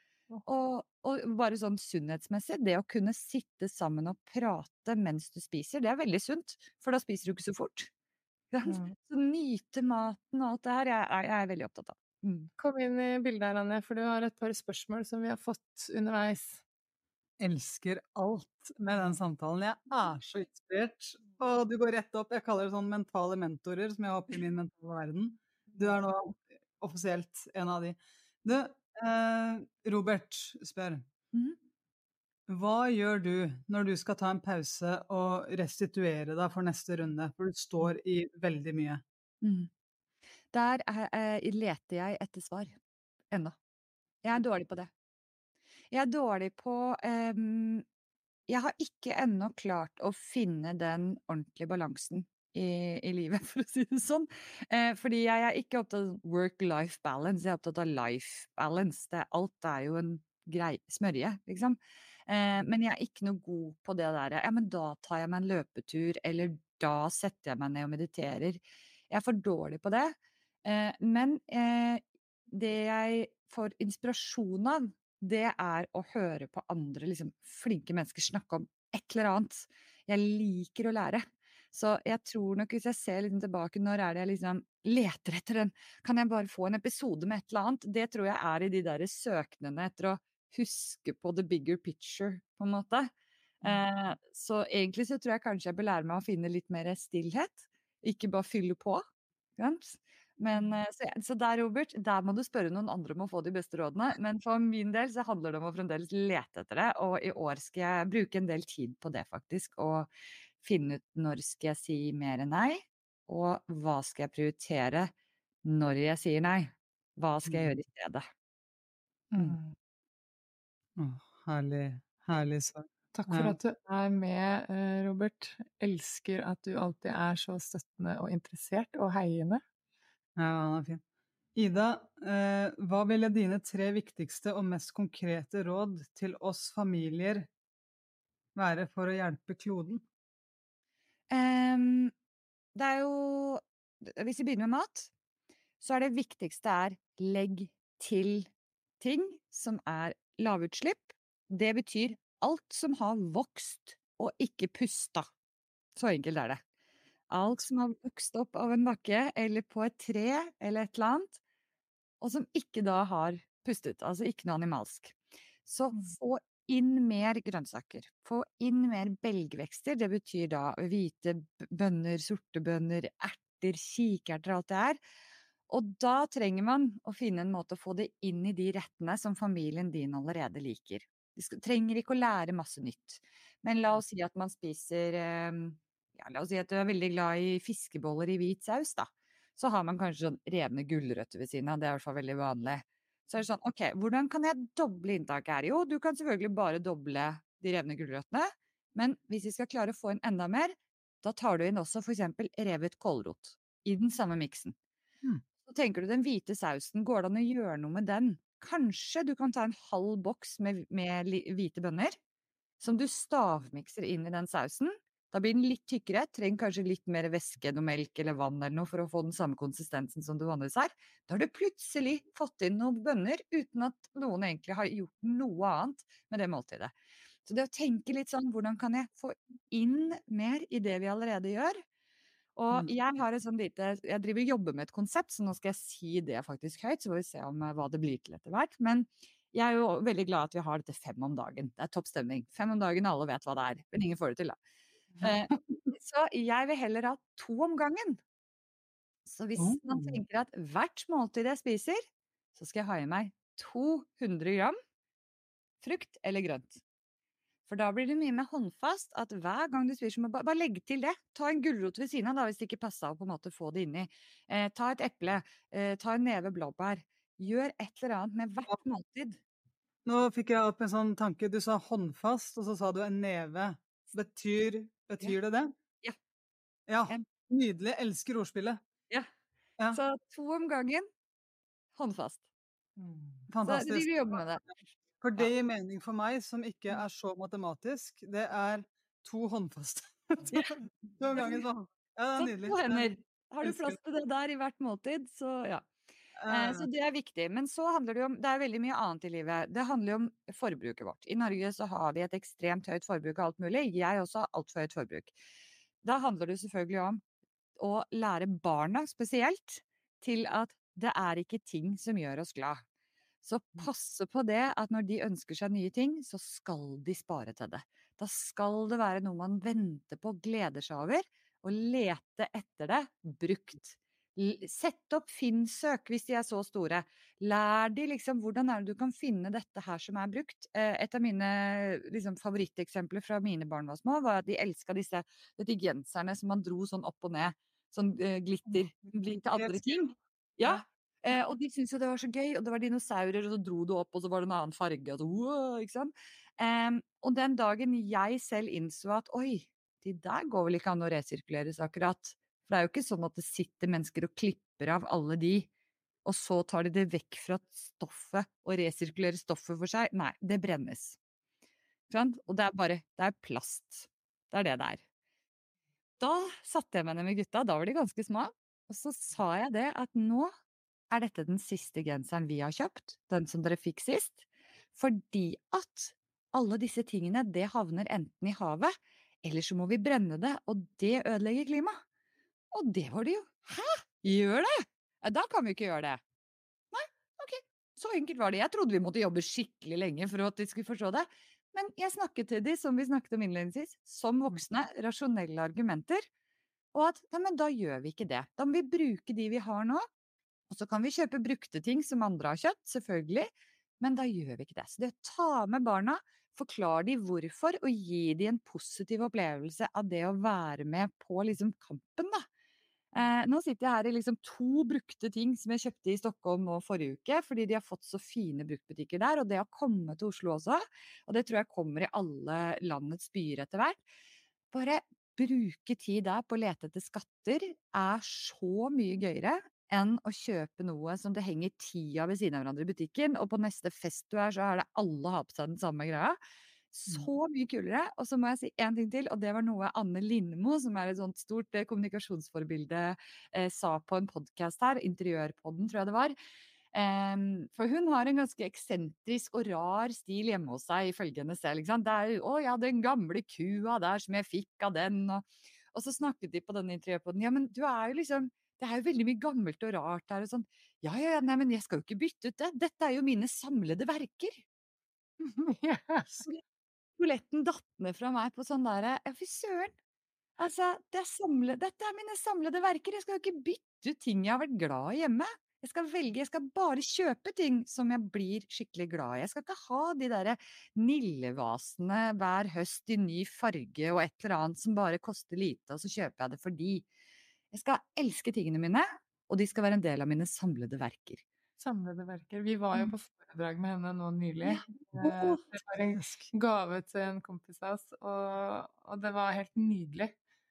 Og bare sånn sunnhetsmessig, det å kunne sitte sammen og prate mens du spiser, det veldig sunt, for da spiser du ikke så fort. Så nyte maten og alt det her, jeg veldig opptatt av. Kom inn i bildet her, Anja, for du har et par spørsmål som vi har fått underveis. Elsker alt med den samtalen. Jeg så inspirert, og du går rett opp. Jeg kaller det sånn mentale mentorer som jeg har oppe i min mentale verden. Du nå offisielt en av de. Du, Robert spør, hva gjør du når du skal ta en pause og restituere deg for neste runde? For du står i veldig mye. Der leter jeg etter svar. Ennå. Jeg dårlig på det. Jeg dårlig på jeg har ikke ennå klart å finne den ordentlige balansen i livet, for å si det sånn. Fordi jeg ikke opptatt av work-life balance, jeg opptatt av life balance. Alt jo en smørje, liksom. Men jeg ikke noe god på det der. Ja, men da tar jeg meg en løpetur, eller da setter jeg meg ned og mediterer. Jeg for dårlig på det. Men det jeg får inspirasjon av, det å høre på andre liksom, flinke mennesker snakke om et eller annet. Jeg liker å lære. Så jeg tror nok, hvis jeg ser liksom tilbake, når det jeg liksom leter etter den, kan jeg bare få en episode med et eller annet? Det tror jeg i de der søkningene etter å huske på the bigger picture, på en måte. Så egentlig så tror jeg kanskje jeg bør lære meg å finne litt mer stillhet, ikke bare fylle på. Men, så der, Robert, der må du spørre noen andre om å få de beste rådene, men for min del så handler det om å fremdeles lete etter det, og i år skal jeg bruke en del tid på det faktisk, og finne ut når skal jeg si mer nei, og hva skal jeg prioritere når jeg sier nei, hva skal jeg gjøre i stedet. Herlig svar. Takk for at du med, Robert. Elsker at du alltid så støttende og interessert og heiende. Ja, han fin. Ida, hva ville dine 3 viktigste og mest konkrete råd til oss familier være for å hjelpe kloden? Det jo, hvis vi begynner med mat, så det viktigste legg til ting som lavutslipp. Det betyr alt som har vokst og ikke pusta. Så enkelt det. Alt som har vokst opp av en bakke, eller på et tre, eller et eller annet, og som ikke da har pustet, altså ikke noe animalsk. Så få inn mer grønnsaker, få inn mer belgvekster, det betyr da hvite bønner, sorte bønner, erter, kikerter, alt det og da trenger man å finne en måte å få det inn i de rettene som familien din allerede liker. Du trenger ikke å lære masse nytt, men la oss si at man spiser la oss si at du veldig glad i fiskeboller i hvit saus, da. Så har man kanskje sånn revne gulrøtter ved siden av, det i hvert fall veldig vanlig. Så det sånn, ok, hvordan kan jeg doble inntaket her? Jo, du kan selvfølgelig bare doble de revne gulrøttene, men hvis vi skal klare å få inn enda mer, da tar du inn også for eksempel revet kålrot i den samme miksen. Så tenker du den hvite sausen, går det an å gjøre noe med den? Kanskje du kan ta en halv boks med hvite bønner, som du stavmikser inn i den sausen. Da blir den litt tykkere, trenger kanskje litt mer væske, noe melk eller vann eller noe for å få den samme konsistensen som du vanligvis har. Da har du plutselig fått inn noen bønner uten at noen egentlig har gjort noe annet med det måltidet. Så det å tenke litt sånn, hvordan kan jeg få inn mer i det vi allerede gjør? Og jeg har jeg driver og jobber med et konsept, så nå skal jeg si det faktisk høyt, så får vi se om hva det blir til etter hvert. Men jeg jo veldig glad at vi har dette 5 om dagen. Det topp stemning. 5 om dagen, alle vet hva det men ingen får det til da. Så jeg vil heller ha 2 om gangen. Så hvis man tenker at hvert måltid jeg spiser, så skal jeg ha i meg 200 gram frukt eller grønt. For da blir det mye mer håndfast at hver gang du spiser, bare legg til det. Ta en gulrot ved siden av da, hvis det ikke passer å på en måte få det inni. Ta et eple, ta en neve blåbær. Gjør et eller annet med hvert måltid. Nå fikk jeg opp en sånn tanke. Du sa håndfast, og så sa du en neve. Betyr det det? Ja. Ja, nydelig. Elsker ordspillet. Ja. Så 2 om gangen, håndfast. Fantastisk. Så de vil jobbe med det. For det gir mening for meg, som ikke så matematisk. Det 2 håndfaste. To ganger sånn. Ja, det Så nydelig. 2 hender. Har du elsker plass til det der i hvert måltid, så ja. Så det. det viktig. Men så handler det jo om det veldig mye annet i livet. Det handler jo om forbruket vårt. I Norge så har vi et ekstremt høyt forbruk av alt mulig. Jeg også har altfor høyt forbruk. Da handler det selvfølgelig om å lære barna spesielt til at det ikke ting som gjør oss glad. Så passe på det at når de ønsker seg nye ting, så skal de spare til det. Da skal det være noe man venter på, gleder seg over, og lete etter det brukt. Sett opp Finn-søk hvis de så store. Lær de liksom hvordan det du kan finne dette her som brukt. Et av mine liksom, favoritteksempler fra mine barn var små, var at de elsket disse genserne som man dro sånn opp og ned. Sånn glitter. Blir til andre ting. Ja. Og de syntes jo det var så gøy, og det var dinosaurer, og så dro du opp, og så var det en annen farge, og så, wow, ikke sant? Og den dagen jeg selv innså at, oi, de der går vel ikke an å resirkuleres akkurat. For det jo ikke sånn at det sitter mennesker og klipper av alle de, og så tar de det vekk fra stoffet og resirkulerer stoffet for seg. Nei, det brennes. Og det det plast. Det det der. Da satte jeg meg ned med gutta, da var de ganske små, og så sa jeg det at nå dette den siste genseren vi har kjøpt, den som dere fikk sist, fordi at alle disse tingene, det havner enten i havet, eller så må vi brenne det, og det ødelegger klimaet. Og det var det jo. Hæ? Gjør det? Da kan vi ikke gjøre det. Nei, ok. Så enkelt var det. Jeg trodde vi måtte jobbe skikkelig lenge for at de skulle forstå det. Men jeg snakket til de, som vi snakket om innledningsvis, som voksne, rasjonelle argumenter, og at, nei, men da gjør vi ikke det. Da må vi bruke de vi har nå, og så kan vi kjøpe brukte ting som andre har kjøpt, selvfølgelig, men da gjør vi ikke det. Så det å ta med barna, forklare de hvorfor, og gi de en positiv opplevelse av det å være med på liksom kampen da. Nå sitter jeg her i liksom 2 brukte ting som jeg kjøpte i Stockholm nå forrige uke, fordi de har fått så fine bruktbutikker der, og det har kommet til Oslo også, og det tror jeg kommer i alle landets byer etter hvert. Bare bruke tid der på å lete etter skatter så mye gøyere enn å kjøpe noe som det henger 10 av ved siden av hverandre i butikken, og på neste fest du så det alle har på seg den samme greia. Så mye kulere. Og så må jeg si en ting til, og det var noe Anne Lindmo, som et sånt stort kommunikasjonsforbilde, sa på en podcast her, Interiørpodden tror jeg det var. For hun har en ganske eksentrisk og rar stil hjemme hos seg, ifølge henne selv, ikke sant? Det å ja, den gamle kua der som jeg fikk av den, og så snakket de på denne Interiørpodden, ja, men du jo liksom, det jo veldig mye gammelt og rart der, og sånn, ja, nei, men jeg skal jo ikke bytte ut det, dette jo mine samlede verker. Poletten datt ned fra meg på sånn der, ja, fy søren, altså, dette mine samlede verker, jeg skal jo ikke bytte ut ting jeg har vært glad i hjemme. Jeg skal bare kjøpe ting som jeg blir skikkelig glad i. Jeg skal ikke ha de der nillevasene hver høst i ny farge og et eller annet som bare koster lite, og så kjøper jeg det fordi. Jeg skal elske tingene mine, og de skal være en del av mine samlede verker. Samlede verker. Vi var jo på foredrag med henne nå nylig. Ja. Det var en gave til en kompis av oss, og det var helt nydelig.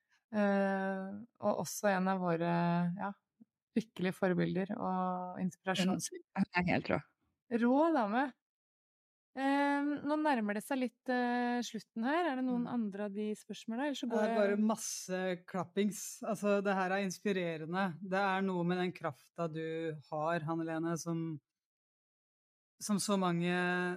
Og også en av våre, ja, skikkelige forbilder og inspirasjon. Helt rå. Rå dame. Nå nærmer det seg litt slutten her. Det noen andre av de spørsmålene? Eller så går det bare masse klappings. Altså, det her inspirerende. Det noe med den krafta du har, Hanne-Lene, som så mange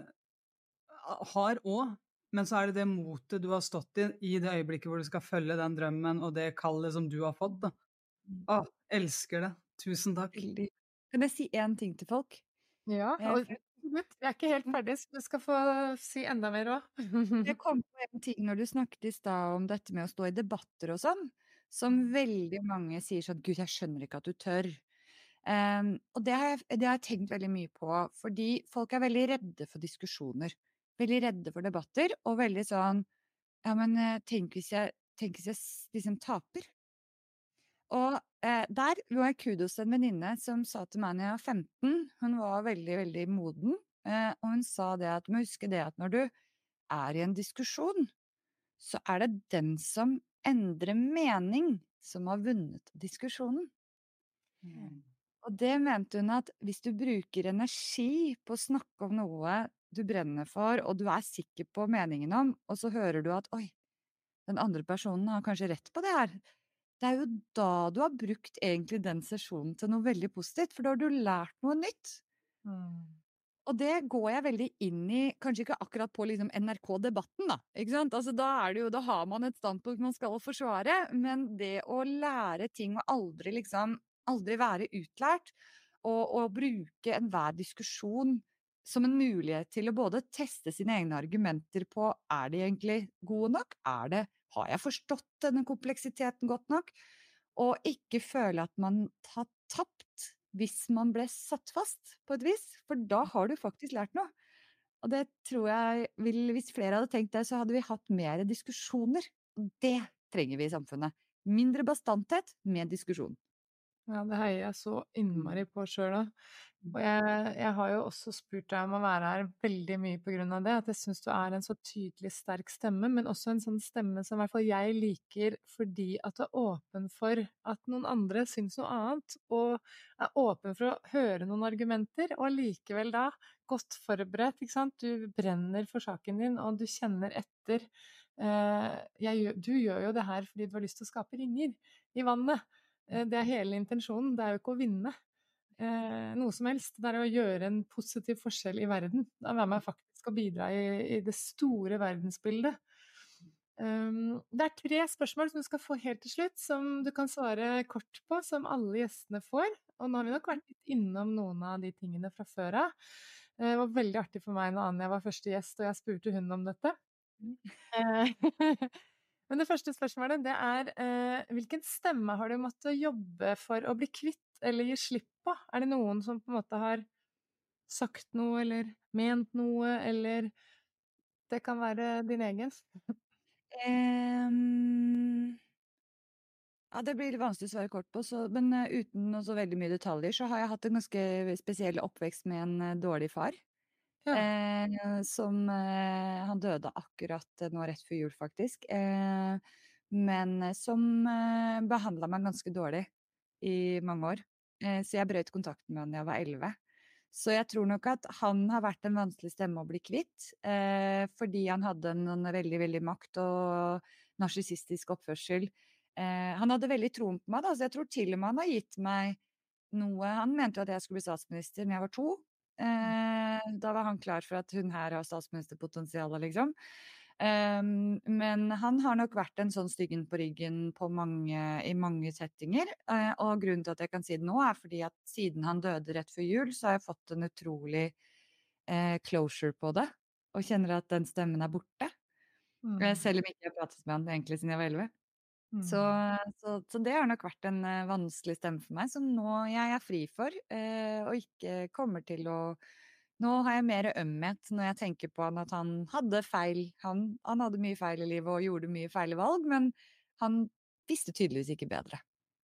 har også. Men så det motet du har stått i det øyeblikket hvor du skal følge den drømmen og det kallet som du har fått. Da. Elsker det. Tusen takk. Kan jeg si en ting til folk? Ja, og vi ikke helt ferdig, så du skal få si enda mer også. Jeg kom på en ting når du snakket i sted om dette med å stå i debatter og sånn, som veldig mange sier sånn, Gud, jeg skjønner ikke at du tør. Og det har jeg tenkt veldig mye på, fordi folk veldig redde for diskusjoner, veldig redde for debatter, og veldig sånn, ja, men tenk hvis jeg liksom taper. Og der var jeg kudos til en venninne som sa til meg når jeg var 15, hun var veldig, veldig moden, og hun sa det at, må huske det at når du i en diskusjon, så det den som endrer mening som har vunnet diskusjonen. Og det mente hun at hvis du bruker energi på å snakke om noe du brenner for, og du sikker på meningen om, og så hører du at oi, den andre personen har kanskje rett på det her. Det jo da du har brukt egentlig den sesjonen til noe veldig positivt, for da har du lært noe nytt. Og det går jeg veldig inn i, kanskje ikke akkurat på liksom NRK-debatten, da. Ikke sant? Altså, da har man et standpunkt man skal forsvare, men det å lære ting og aldri være utlært, og bruke enhver diskusjon som en mulighet til å både teste sine egne argumenter på, de egentlig gode nok? Har jeg forstått denne kompleksiteten godt nok? Og ikke føle at man har tapt hvis man ble satt fast på et vis, for da har du faktisk lært noe. Og det tror jeg hvis flere hadde tenkt det, så hadde vi hatt mer diskusjoner. Og det trenger vi i samfunnet. Mindre bastanthet med diskusjon. Ja, det heier jeg så innmari på selv da. Og jeg har jo også spurt deg om å være her veldig mye på grunn av det, at jeg synes du en så tydelig sterk stemme, men også en sånn stemme som i hvert fall jeg liker fordi at du åpen for at noen andre synes noe annet, og åpen for å høre noen argumenter, og likevel da godt forberedt, ikke sant? Du brenner for saken din, og du kjenner etter. Du gjør jo det her fordi du har lyst til å skape ringer i vannet. Det hele intensjonen, det jo ikke å vinne noe som helst, det å gjøre en positiv forskjell i verden, da være med faktisk å bidra i det store verdensbildet. Det 3 spørsmål som du skal få helt til slutt, som du kan svare kort på, som alle gjestene får, og nå har vi nok vært litt innom noen av de tingene fra før av. Det var veldig artig for meg når Anja var første gjest, og jeg spurte hun om dette. Men det første spørsmålet, det hvilken stemme har du måttet jobbe for å bli kvitt eller gi slipp på? Det noen som på en måte har sagt noe eller ment noe, eller det kan være din egen? Ja, det blir litt vanskelig å svare kort på, men uten så veldig mye detaljer, så har jeg hatt en ganske spesiell oppvekst med en dårlig far. Ja. Han døde akkurat nå rett før jul, faktisk. Men som behandlet meg ganske dårlig i mange år. Så jeg brøt kontakten med han da jeg var 11. Så jeg tror nok at han har vært en vanskelig stemme å bli kvitt, fordi han hadde en veldig, veldig makt og narsissistisk oppførsel. Han hadde veldig troen på meg, da, så jeg tror til og med han har gitt meg noe. Han mente jo at jeg skulle bli statsminister når jeg var 2. Da var han klar for at hun her har statsministerpotensialet, liksom. Men han har nok vært en sånn styggen på ryggen i mange settinger, og grunnen til at jeg kan si det nå fordi at siden han døde rett før jul, så har jeg fått en utrolig closure på det, og kjenner at den stemmen borte. Selv om ikke jeg har pratet med han egentlig siden jeg var 11. Så det har nok vært en vanskelig stemme for meg, som nå jeg fri for, og ikke kommer til å. Nå har jeg mer ømhet når jeg tenker på han, at han hadde feil. Han hadde mye feil i livet og gjorde mye feil valg, men han visste tydeligvis ikke bedre.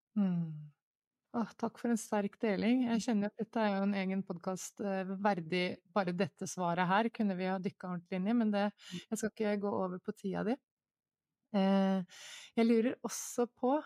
Takk for en sterk deling. Jeg kjenner at dette jo en egen podcast verdig. Bare dette svaret her kunne vi ha dykket ordentlig inn i, men jeg skal ikke gå over på tida di. Jeg lurer også på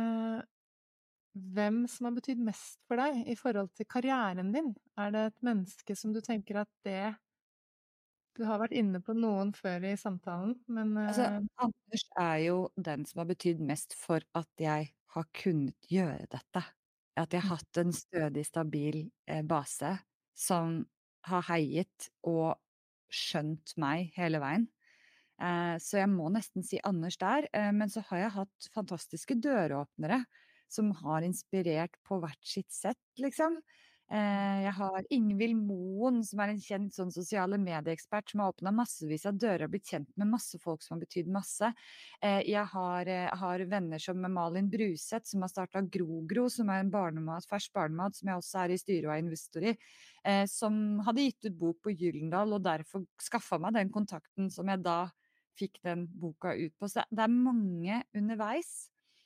hvem som har betydd mest for deg i forhold til karrieren din. Det et menneske som du tenker at det Du har vært inne på noen før i samtalen, men Anders jo den som har betydd mest for at jeg har kunnet gjøre dette. At jeg har hatt en stødig, stabil base som har heiet og skjønt meg hele veien. Så jeg må nesten si Anders der, men så har jeg hatt fantastiske døråpnere som har inspirert på hvert sitt sett, liksom. Jeg har Ingvild Moen, som en kjent sånn sosiale medieekspert, som har åpnet massevis av dører og blitt kjent med masse folk som har betydd masse. Jeg har venner som Malin Bruseth, som har startet Grogro, som en fersk barnemat, som jeg også i styret og investor i, som hadde gitt ut bok på Gyllendal, og derfor skaffet meg den kontakten som jeg da fikk den boka ut på. Så det mange underveis.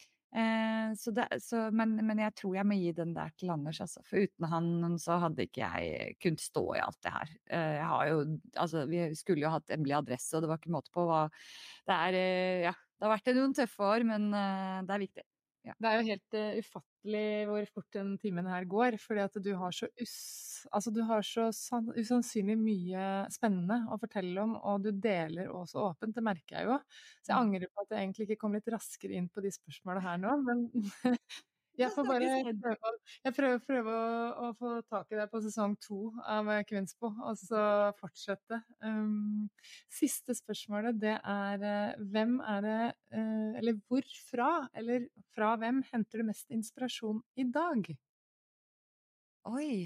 Men jeg tror jeg må gi den der til Anders, altså. For uten han så hadde ikke jeg kunnet stå i alt det her. Vi skulle jo hatt hemmelig adresse, og det var ikke måte på hva det har vært noen tøffe år, men det viktig. Ja. Det jo helt ufattelig hvor fort den timen her går, fordi at du har så usannsynlig mye spennende å fortelle om, og du deler også åpent, det merker jeg jo. Så jeg angrer på at jeg egentlig ikke kom litt raskere inn på de spørsmålene her nå, men jeg får bare prøve å få tak i deg på sesong 2 av Kvinnspo, og så fortsette. Siste spørsmålet, det hvem det, eller hvorfra, eller fra hvem henter du mest inspirasjon i dag? Oi,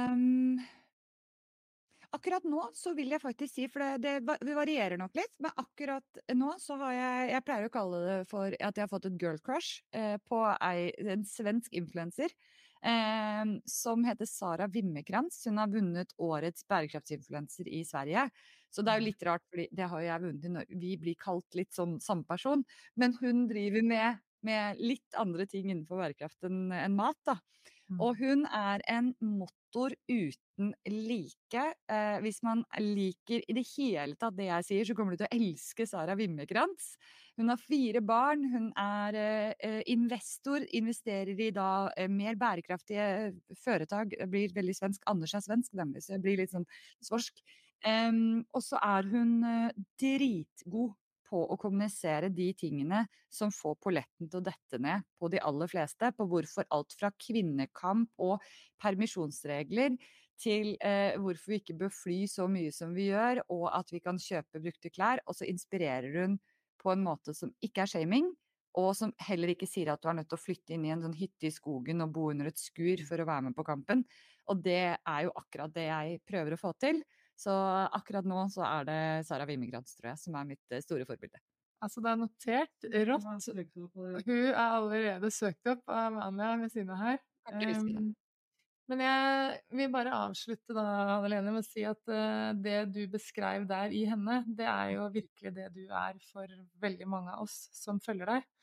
akkurat nå så vil jeg faktisk si, for det varierer nok litt, men akkurat nå så har jeg pleier å kalle det for at jeg har fått et girl crush på en svensk influencer som heter Sara Wimmerkrantz. Hun har vunnet årets bærekraftsinfluencer i Sverige. Så det jo litt rart, fordi det har jeg vunnet i Norge. Vi blir kalt litt sånn samme person, men hun driver med litt andre ting innenfor bærekraft enn mat da. Og hun en motor uten like. Hvis man liker i det hele tatt det jeg sier, så kommer du til å elske Sara Wimmerkrantz. Hun har 4 barn, hun investor, investerer i da mer bærekraftige foretak. Det blir veldig svensk, Anders svensk, nemlig, så det blir litt sånn svorsk. Og så hun dritgod på å kommunisere de tingene som får polletten til å dette ned på de aller fleste, på hvorfor alt fra kvinnekamp og permisjonsregler til hvorfor vi ikke bør fly så mye som vi gjør, og at vi kan kjøpe brukte klær, og så inspirerer hun på en måte som ikke shaming, og som heller ikke sier at du nødt til å flytte inn i en sånn hytte i skogen og bo under et skur for å være med på kampen. Og det jo akkurat det jeg prøver å få til. Så akkurat nå så det Sara Wimmerkrantz, tror jeg, som mitt store forbilde. Altså det notert, rått. Hun allerede søkt opp av Anja ved siden av her. Men jeg vil bare avslutte da, Anne-Lene, med å si at det du beskrev der i henne, det jo virkelig det du for veldig mange av oss som følger deg.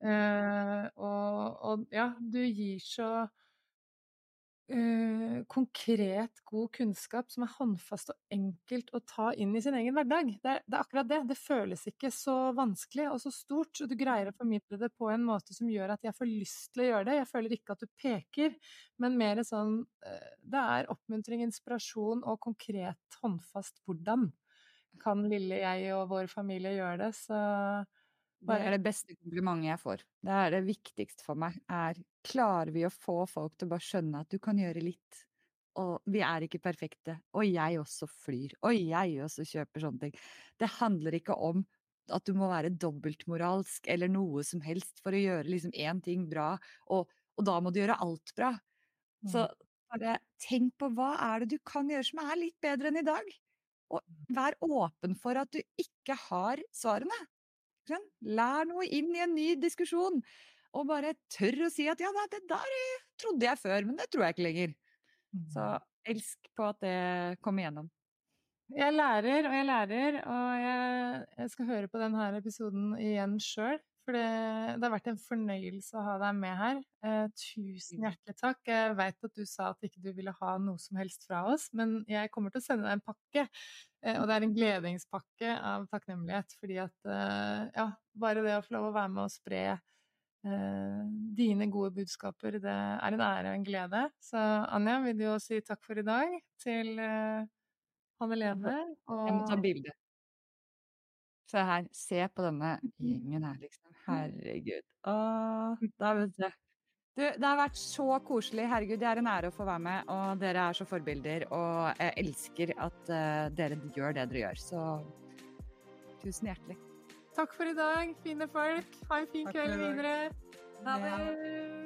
Og ja, du gir så konkret, god kunnskap som håndfast og enkelt å ta inn i sin egen hverdag. Det akkurat det. Det føles ikke så vanskelig og så stort, og du greier å formidle det på en måte som gjør at jeg får lyst til å gjøre det. Jeg føler ikke at du peker, men mer sånn, det oppmuntring, inspirasjon og konkret håndfast hvordan kan lille jeg og vår familie gjøre det, så det det beste komplimentet jeg får. Det det viktigste for meg, klarer vi å få folk til å bare skjønne at du kan gjøre litt, og vi ikke perfekte, og jeg også flyr, og jeg også kjøper sånne ting. Det handler ikke om at du må være dobbeltmoralsk eller noe som helst for å gjøre liksom en ting bra, og da må du gjøre alt bra. Så bare tenk på hva det du kan gjøre som litt bedre enn i dag, og vær åpen for at du ikke har svarene. Lær noe inn i en ny diskusjon, og bare tør å si at ja, det der trodde jeg før, men det tror jeg ikke lenger. Så elsk på at det kommer igjennom. Jeg lærer, og jeg skal høre på denne episoden igjen selv, for det har vært en fornøyelse å ha deg med her. Tusen hjertelig takk. Jeg vet at du sa at ikke du ville ha noe som helst fra oss, men jeg kommer til å sende deg en pakke, og det en gledingspakke av takknemlighet, fordi at, ja, bare det å få lov å være med og spre dine gode budskaper, det en ære og en glede. Så Anja, vil du også si takk for i dag til Anne-Lene. Jeg må ta bilde. Se her, se på denne gjengen her, liksom. Herregud. Da vet du. Det har vært så koselig. Herregud, det en ære å få være med, og dere så forbilder, og jeg elsker at dere gjør det dere gjør. Så tusen hjertelig. Takk for i dag, fine folk. Ha en fin kveld videre. Ha det.